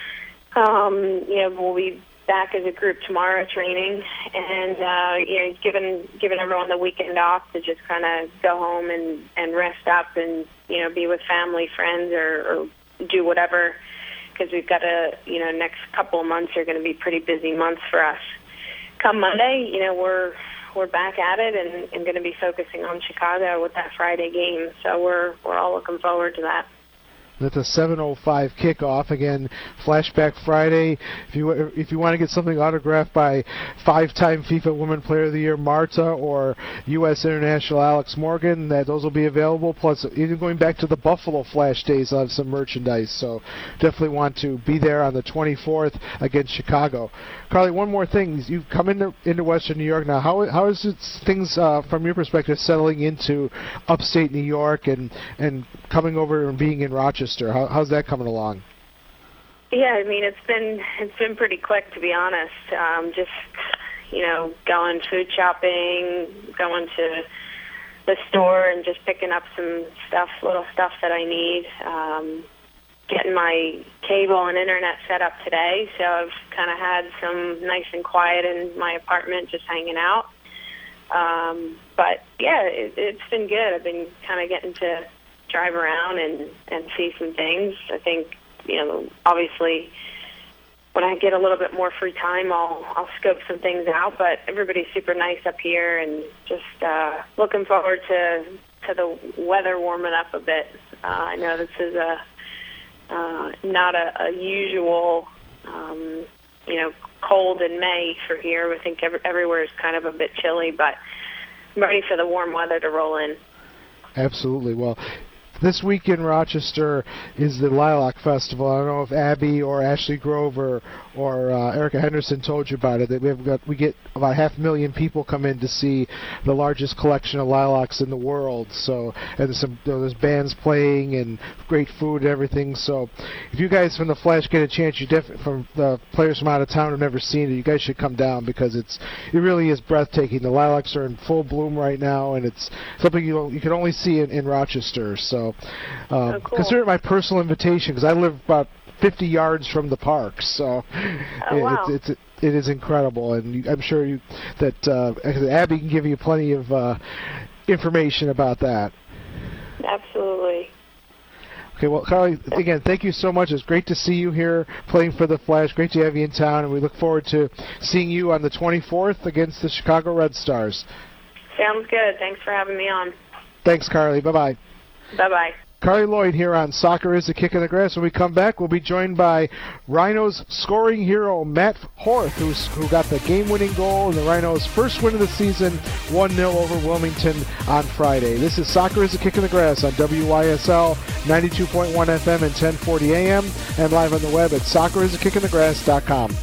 Um, you know we'll be back as a group tomorrow training, and uh, you know giving giving everyone the weekend off to just kind of go home and, and rest up and you know be with family, friends, or, or do whatever, because we've got a you know next couple of months are going to be pretty busy months for us. Come Monday, you know we're we're back at it and, and going to be focusing on Chicago with that Friday game. So we're we're all looking forward to that. That's a seven oh five kickoff. Again, Flashback Friday. If you if you want to get something autographed by five-time FIFA Women Player of the Year Marta or U S International Alex Morgan, that those will be available. Plus, even going back to the Buffalo Flash days, I'll have some merchandise. So definitely want to be there on the twenty-fourth against Chicago. Carly, one more thing. You've come into into Western New York now. How how is it things uh, from your perspective settling into upstate New York and and coming over and being in Rochester? How, how's that coming along? Yeah, I mean it's been it's been pretty quick, to be honest. Um, just you know, going food shopping, going to the store, and just picking up some stuff, little stuff that I need. Um, getting my cable and internet set up today, so I've kind of had some nice and quiet in my apartment, just hanging out. Um, but yeah, it, it's been good. I've been kind of getting to drive around and, and see some things. I think, you know, obviously when I get a little bit more free time, I'll I'll scope some things out, but everybody's super nice up here, and just uh, looking forward to to the weather warming up a bit. Uh, I know this is a uh, not a, a usual, um, you know, cold in May for here. I think every, everywhere is kind of a bit chilly, but I'm ready for the warm weather to roll in. Absolutely. Well, this week in Rochester is the Lilac Festival. I don't know if Abby or Ashley Grove or, or uh, Erica Henderson told you about it. That we have got we get about half a million people come in to see the largest collection of lilacs in the world. So and there's some you know, there's bands playing and great food and everything. So if you guys from the Flash get a chance, you def- from the players from out of town who've never seen it, you guys should come down because it's it really is breathtaking. The lilacs are in full bloom right now, and it's something you you can only see in, in Rochester. So. Um, oh, cool. Consider it my personal invitation because I live about fifty yards from the park, so oh, it, wow. it's, it's it is incredible, and you, I'm sure you, that uh, Abby can give you plenty of uh, information about that. Absolutely. Okay, well, Carly, again, thank you so much. It's great to see you here playing for the Flash. Great to have you in town, and we look forward to seeing you on the twenty-fourth against the Chicago Red Stars. Sounds good. Thanks for having me on. Thanks, Carly. Bye-bye. Bye-bye. Carly Lloyd here on Soccer is a Kick in the Grass. When we come back, we'll be joined by Rhinos scoring hero Matt Horth, who's, who got the game-winning goal in the Rhinos' first win of the season, one nil over Wilmington on Friday. This is Soccer is a Kick in the Grass on W Y S L ninety-two point one F M and ten forty A M and live on the web at soccer is a kick in the grass dot com.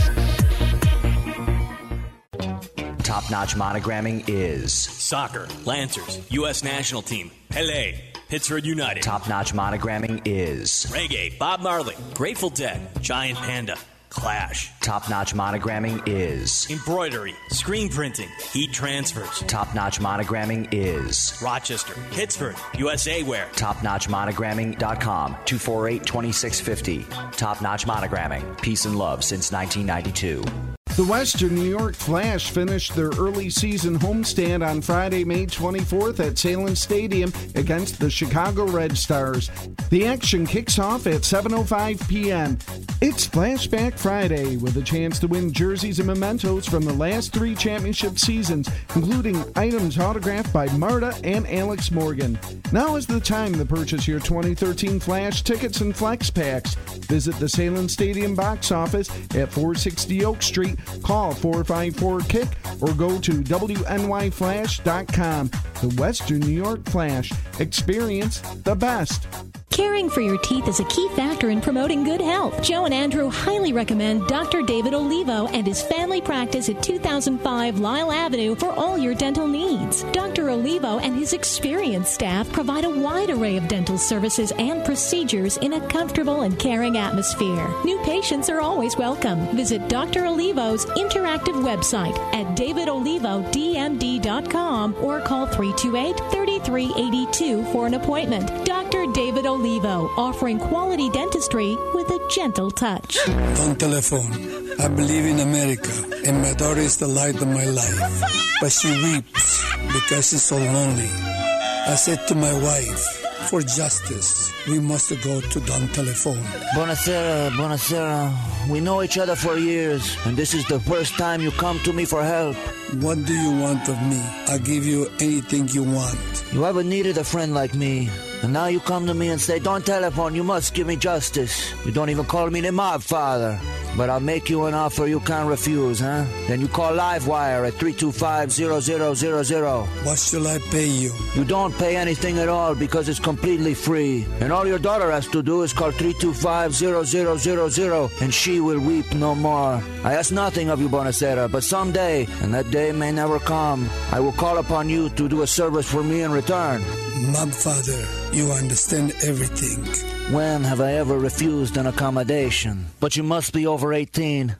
Top-notch monogramming is Soccer, Lancers, U S National Team, Pele, Pittsburgh United. Top-notch monogramming is Reggae, Bob Marley, Grateful Dead, Giant Panda, Clash. Top-notch monogramming is Embroidery, screen printing, heat transfers. Top-notch monogramming is Rochester, Pittsburgh, U S A Wear. top notch monogramming dot com, two four eight, two six five zero. Top-notch monogramming, peace and love since nineteen ninety-two. The Western New York Flash finished their early season homestand on Friday, May twenty-fourth at Salem Stadium against the Chicago Red Stars. The action kicks off at seven oh five p.m. It's Flashback Friday with a chance to win jerseys and mementos from the last three championship seasons, including items autographed by Marta and Alex Morgan. Now is the time to purchase your twenty thirteen Flash tickets and flex packs. Visit the Salem Stadium box office at four sixty Oak Street. Call four five four KICK or go to W N Y flash dot com. The Western New York Flash. Experience the best. Caring for your teeth is a key factor in promoting good health. Joe and Andrew highly recommend Doctor David Olivo and his family practice at two thousand five Lyle Avenue for all your dental needs. Doctor Olivo and his experienced staff provide a wide array of dental services and procedures in a comfortable and caring atmosphere. New patients are always welcome. Visit Doctor Olivo's interactive website at david olivo d m d dot com or call three two eight, three three eight two for an appointment. Doctor David Olivo. Olivo, offering quality dentistry with a gentle touch. On telephone, I believe in America, and my daughter is the light of my life. But she weeps because she's so lonely. I said to my wife, for justice, we must go to Don Telephone. Buonasera, buonasera. We know each other for years, and this is the first time you come to me for help. What do you want of me? I'll give you anything you want. You ever needed a friend like me? And now you come to me and say, Don Telephone, you must give me justice. You don't even call me the mob father. But I'll make you an offer you can't refuse, huh? Then you call Livewire at three two five, zero zero zero zero. What shall I pay you? You don't pay anything at all because it's completely free. And all your daughter has to do is call three two five, zero zero zero zero and she will weep no more. I ask nothing of you, Bonacera, but someday, and that day may never come, I will call upon you to do a service for me in return. Mob father, you understand everything. When have I ever refused an accommodation? But you must be over eighteen.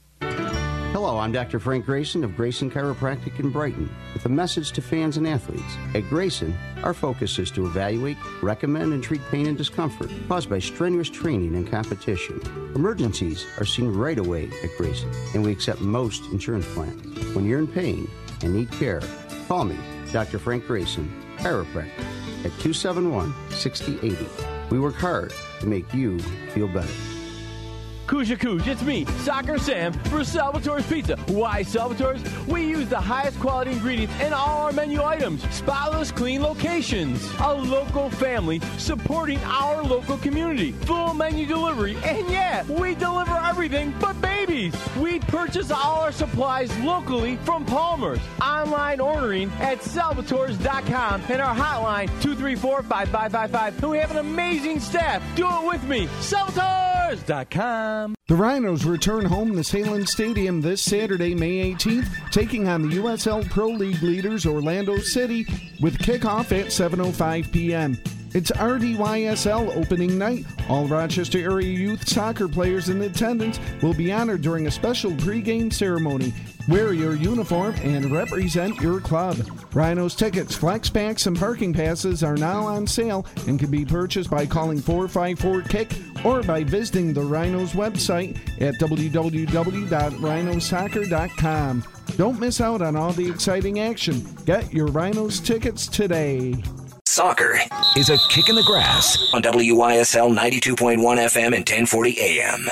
Hello, I'm Doctor Frank Grayson of Grayson Chiropractic in Brighton with a message to fans and athletes. At Grayson, our focus is to evaluate, recommend, and treat pain and discomfort caused by strenuous training and competition. Emergencies are seen right away at Grayson, and we accept most insurance plans. When you're in pain and need care, call me, Doctor Frank Grayson, Chiropractor, at two seven one, six zero eight zero. We work hard to make you feel better. Kuja Kuj, it's me, Soccer Sam, for Salvatore's Pizza. Why Salvatore's? We use the highest quality ingredients in all our menu items. Spotless, clean locations. A local family supporting our local community. Full menu delivery, and yeah, we deliver everything but babies. We purchase all our supplies locally from Palmer's. Online ordering at salvatores dot com and our hotline two three four, five five five five. And we have an amazing staff. Do it with me. salvatores dot com. The Rhinos return home to Salem Stadium this Saturday, May eighteenth, taking on the U S L Pro League leaders Orlando City with kickoff at seven oh five p.m. It's R D Y S L opening night. All Rochester area youth soccer players in attendance will be honored during a special pregame ceremony. Wear your uniform and represent your club. Rhinos tickets, flex packs, and parking passes are now on sale and can be purchased by calling four five four kick or by visiting the Rhinos website at w w w dot rhino soccer dot com. Don't miss out on all the exciting action. Get your Rhinos tickets today. Soccer is a kick in the grass on W Y S L ninety-two point one F M and ten forty A M.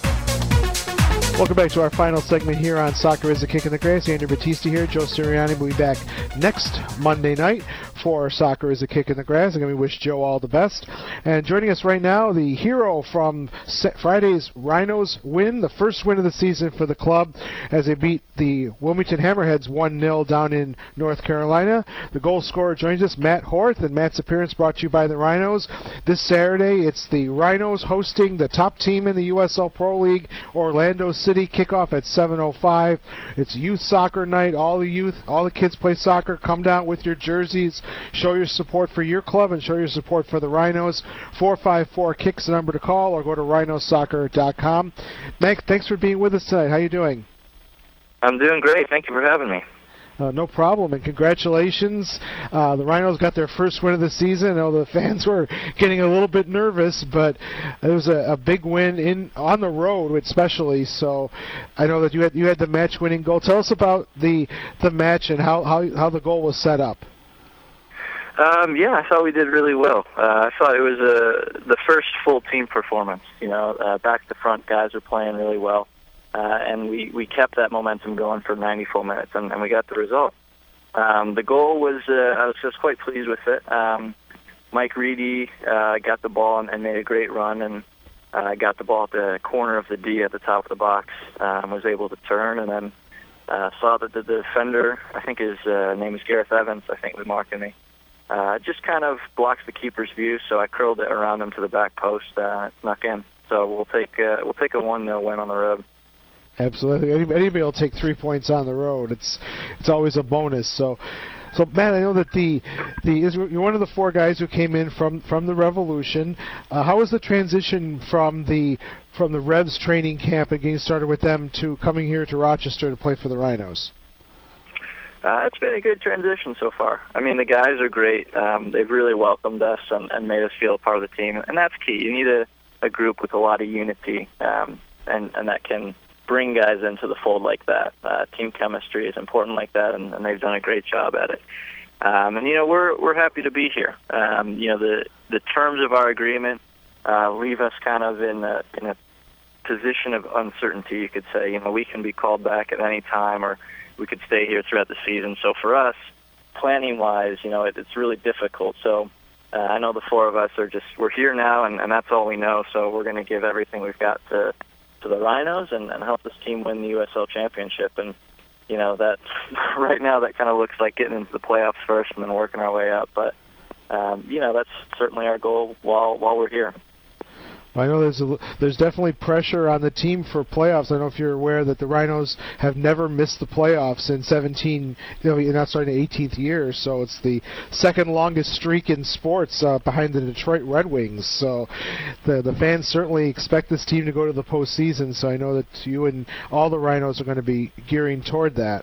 Welcome back to our final segment here on Soccer is a Kick in the Grass. Andrew Battisti here. Joe Sirianni will be back next Monday night for Soccer is a Kick in the Grass. Again, we wish Joe all the best. And joining us right now, the hero from Friday's Rhinos win, the first win of the season for the club as they beat the Wilmington Hammerheads one nil down in North Carolina. The goal scorer joins us, Matt Horth, and Matt's appearance brought to you by the Rhinos. This Saturday, it's the Rhinos hosting the top team in the U S L Pro League, Orlando City. Kickoff at seven oh five. It's youth soccer night. All the youth, all the kids play soccer. Come down with your jerseys. Show your support for your club and show your support for the Rhinos. four five four kick's the number to call, or go to rhino soccer dot com. Mac, thanks for being with us tonight. How you doing? I'm doing great. Thank you for having me. Uh, no problem, and congratulations. Uh, the Rhinos got their first win of the season. I know the fans were getting a little bit nervous, but it was a, a big win in on the road, especially. So I know that you had you had the match-winning goal. Tell us about the the match and how, how, how the goal was set up. Um, yeah, I thought we did really well. Uh, I thought it was uh, the first full team performance. You know, uh, back to front, guys were playing really well. Uh, and we, we kept that momentum going for ninety-four minutes, and, and we got the result. Um, the goal was, uh, I was just quite pleased with it. Um, Mike Reedy uh, got the ball and, and made a great run, and uh, got the ball at the corner of the D at the top of the box, um, was able to turn, and then uh, saw that the defender, I think his uh, name is Gareth Evans, I think was marking me, uh, just kind of blocks the keeper's view, so I curled it around him to the back post, uh, snuck in. So we'll take, uh, we'll take a one nil win on the road. Absolutely. Anybody will take three points on the road. It's it's always a bonus. So, so Matt, I know that the the you're one of the four guys who came in from, from the Revolution. Uh, how was the transition from the from the Revs training camp and getting started with them to coming here to Rochester to play for the Rhinos? Uh, it's been a good transition so far. I mean, the guys are great. Um, they've really welcomed us and, and made us feel a part of the team, and that's key. You need a, a group with a lot of unity, um, and and that can bring guys into the fold like that. Uh, team chemistry is important like that, and, and they've done a great job at it. Um, and you know, we're we're happy to be here. Um, you know, the the terms of our agreement uh, leave us kind of in a in a position of uncertainty. You could say, you know, we can be called back at any time, or we could stay here throughout the season. So for us, planning wise, you know, it, it's really difficult. So uh, I know the four of us are just we're here now, and, and that's all we know. So we're going to give everything we've got to. to the Rhinos and, and help this team win the U S L championship. And, you know, that right now that kind of looks like getting into the playoffs first and then working our way up. But, um, you know, that's certainly our goal while while we're here. I know there's a, there's definitely pressure on the team for playoffs. I don't know if you're aware that the Rhinos have never missed the playoffs in seventeen, you know, you're not starting the eighteenth year, so it's the second longest streak in sports uh, behind the Detroit Red Wings. So the the fans certainly expect this team to go to the postseason, so I know that you and all the Rhinos are going to be gearing toward that.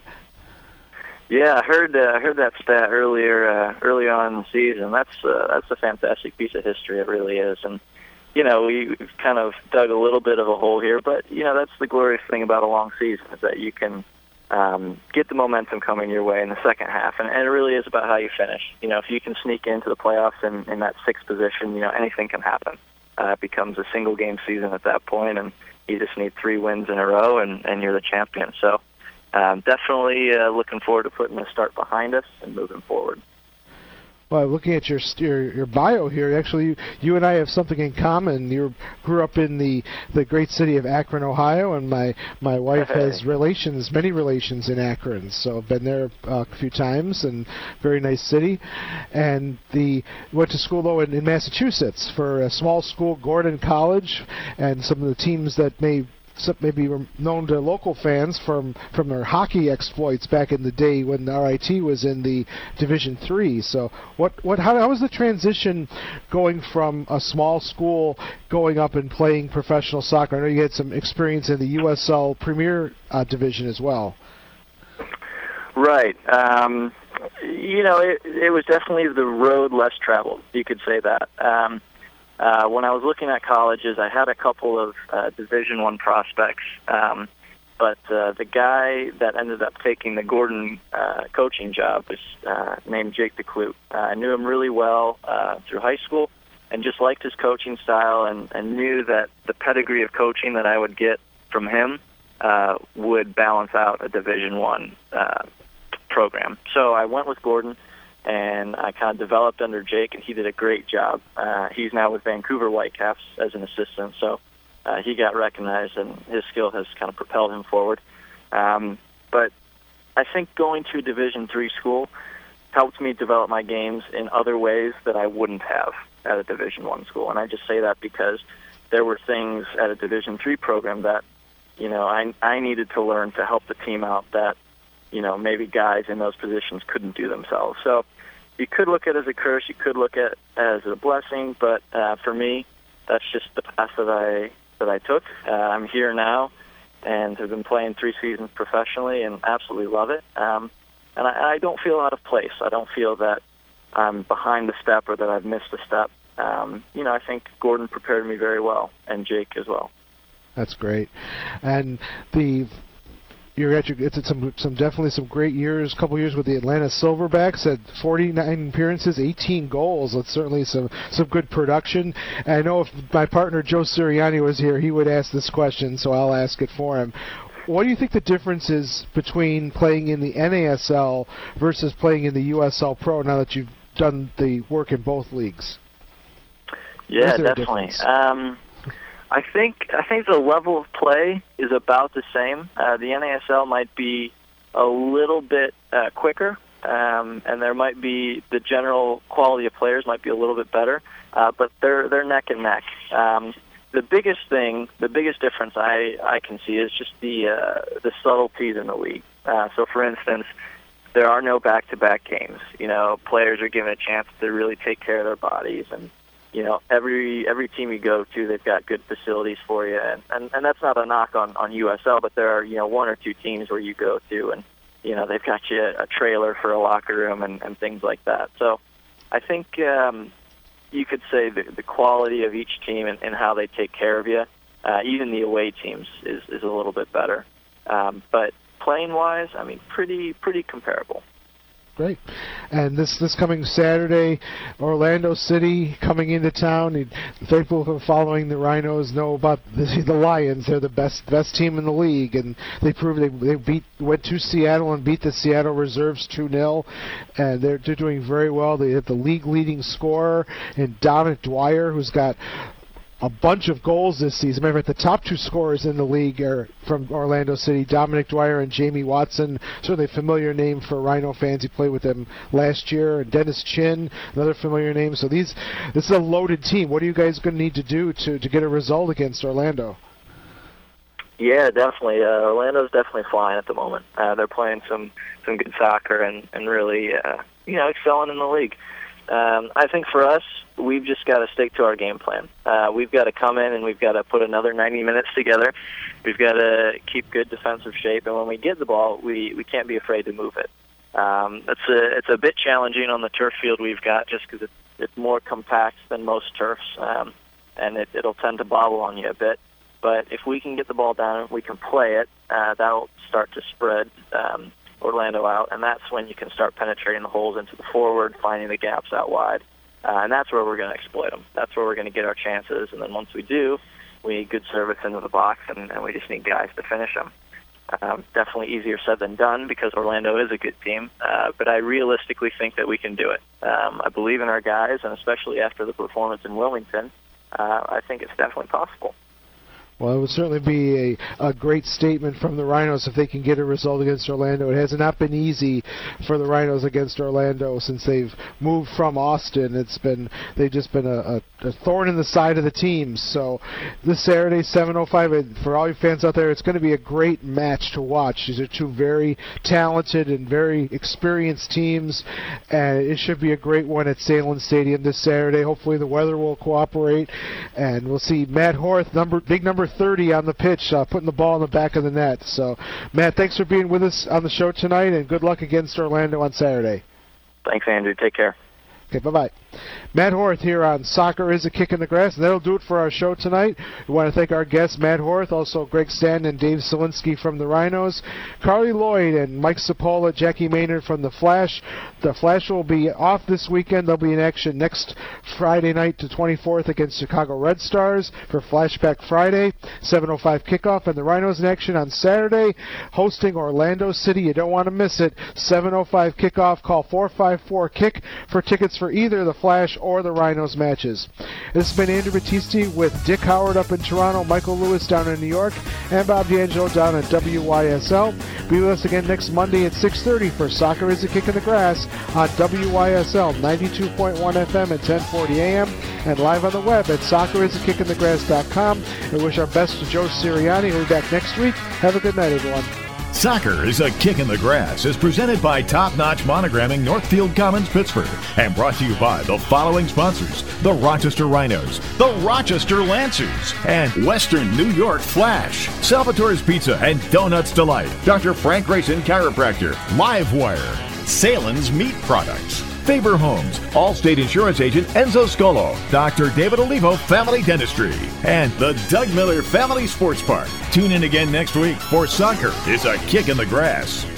Yeah, I heard uh, I heard that stat earlier uh, early on in the season. That's uh, that's a fantastic piece of history. It really is. And you know, we've kind of dug a little bit of a hole here, but, you know, that's the glorious thing about a long season is that you can um, get the momentum coming your way in the second half, and, and it really is about how you finish. You know, if you can sneak into the playoffs in, in that sixth position, you know, anything can happen. Uh, it becomes a single-game season at that point, and you just need three wins in a row, and, and you're the champion. So um, definitely uh, looking forward to putting the start behind us and moving forward. Well, looking at your your, your bio here, actually, you, you and I have something in common. You grew up in the, the great city of Akron, Ohio, and my, my wife has relations, many relations in Akron. So I've been there uh, a few times, and very nice city. And the went to school though in, in Massachusetts for a small school, Gordon College, and some of the teams that may. Some maybe were known to local fans from, from their hockey exploits back in the day when the R I T was in the Division Three. So, what what how, how was the transition going from a small school going up and playing professional soccer? I know you had some experience in the U S L Premier uh, Division as well. Right. Um, you know, it, it was definitely the road less traveled. You could say that. Um, Uh, when I was looking at colleges, I had a couple of uh, Division One prospects, um, but uh, the guy that ended up taking the Gordon uh, coaching job was uh, named Jake DeClute. Uh, I knew him really well uh, through high school, and just liked his coaching style, and, and knew that the pedigree of coaching that I would get from him uh, would balance out a Division One uh, program. So I went with Gordon. And I kind of developed under Jake, and he did a great job. Uh, he's now with Vancouver Whitecaps as an assistant, so uh, he got recognized, and his skill has kind of propelled him forward. Um, but I think going to Division Three school helped me develop my games in other ways that I wouldn't have at a Division One school. And I just say that because there were things at a Division Three program that, you know, I I needed to learn to help the team out that, you know, maybe guys in those positions couldn't do themselves. So you could look at it as a curse, you could look at it as a blessing, but uh, for me, that's just the path that I that I took. Uh, I'm here now and have been playing three seasons professionally and absolutely love it. Um, and I, I don't feel out of place. I don't feel that I'm behind the step or that I've missed a step. Um, you know, I think Gordon prepared me very well, and Jake as well. That's great. And the You're at your, it's some some definitely some great years. A couple years with the Atlanta Silverbacks, at forty-nine appearances, eighteen goals. That's certainly some some good production. And I know if my partner Joe Sirianni was here, he would ask this question, so I'll ask it for him. What do you think the difference is between playing in the N A S L versus playing in the U S L Pro? Now that you've done the work in both leagues. Yeah, definitely. Um, I think I think the level of play is about the same. Uh, the N A S L might be a little bit uh, quicker, um, and there might be the general quality of players might be a little bit better, uh, but they're they're neck and neck. Um, the biggest thing, the biggest difference I, I can see is just the uh, the subtleties in the league. Uh, so, for instance, there are no back-to-back games. You know, players are given a chance to really take care of their bodies, and you know, every every team you go to, they've got good facilities for you, and, and, and that's not a knock on, on U S L, but there are, you know, one or two teams where you go to, and, you know, they've got you a, a trailer for a locker room and, and things like that. So I think um, you could say the, the quality of each team and, and how they take care of you, uh, even the away teams, is, is a little bit better. Um, but playing-wise, I mean, pretty pretty comparable. Great. And this this coming Saturday, Orlando City coming into town. The people who are following the Rhinos know about the, the Lions. They're the best best team in the league, and they proved they they beat went to Seattle and beat the Seattle Reserves two nil. And they're they're doing very well. They have the league leading scorer in Dominic Dwyer, who's got a bunch of goals this season. Matter of fact, the top two scorers in the league are from Orlando City, Dominic Dwyer and Jamie Watson. Certainly a familiar name for Rhino fans. He played with them last year. And Dennis Chin, another familiar name. So these, this is a loaded team. What are you guys going to need to do to, to get a result against Orlando? Yeah, definitely. Uh, Orlando's definitely flying at the moment. Uh, they're playing some, some good soccer and, and really, uh, you know, excelling in the league. Um, I think for us, we've just got to stick to our game plan. Uh, we've got to come in and we've got to put another ninety minutes together. We've got to keep good defensive shape, and when we get the ball, we, we can't be afraid to move it. Um, it's a it's a bit challenging on the turf field we've got, just because it's it's more compact than most turfs, um, and it, it'll tend to bobble on you a bit. But if we can get the ball down, we can play it. Uh, that'll start to spread Um, Orlando out, and that's when you can start penetrating the holes into the forward, finding the gaps out wide, uh, and that's where we're going to exploit them. That's where we're going to get our chances, and then once we do, We need good service into the box, and, and we just need guys to finish them. Um, definitely easier said than done because Orlando is a good team, uh, but I realistically think that we can do it. Um, I believe in our guys, and especially after the performance in Wilmington, uh, I think it's definitely possible. Well, it would certainly be a, a great statement from the Rhinos if they can get a result against Orlando. It has not been easy for the Rhinos against Orlando since they've moved from Austin. It's been they've just been a, a, a thorn in the side of the teams. So this Saturday, seven oh five, for all you fans out there, it's going to be a great match to watch. These are two very talented and very experienced teams, and it should be a great one at Salem Stadium this Saturday. Hopefully the weather will cooperate, and we'll see Matt Horth, number big number thirty on the pitch, uh, putting the ball in the back of the net. So, Matt, thanks for being with us on the show tonight, and good luck against Orlando on Saturday. Thanks, Andrew. Take care. Okay, bye-bye. Matt Horth here on Soccer is a Kick in the Grass, and that'll do it for our show tonight. We want to thank our guests, Matt Horth, also Greg Stanton and Dave Zielinski from the Rhinos, Carly Lloyd and Mike Sapola, Jackie Maynard from the Flash. The Flash will be off this weekend. They'll be in action next Friday night, the twenty-fourth, against Chicago Red Stars for Flashback Friday, seven oh five kickoff, and the Rhinos in action on Saturday, hosting Orlando City. You don't want to miss it. seven oh five kickoff. Call four five four KICK for tickets for either the Flash or the Rhinos matches. This has been Andrew Battisti with Dick Howard up in Toronto, Michael Lewis down in New York, and Bob D'Angelo down at W Y S L. Be with us again next Monday at six thirty for Soccer is a Kick in the Grass on W Y S L ninety-two point one F M at ten forty A M and live on the web at soccer is a kick in the grass dot com. We wish our best to Joe Sirianni. We'll be back next week. Have a good night, everyone. Soccer is a Kick in the Grass is presented by Top Notch Monogramming, Northfield Commons, Pittsburgh, and brought to you by the following sponsors: the Rochester Rhinos, the Rochester Lancers, and Western New York Flash, Salvatore's Pizza and Donuts Delight, Doctor Frank Grayson Chiropractor, Livewire, Salen's Meat Products, Faber Homes, Allstate Insurance Agent Enzo Scolo, Doctor David Olivo Family Dentistry, and the Doug Miller Family Sports Park. Tune in again next week for Soccer is a Kick in the Grass.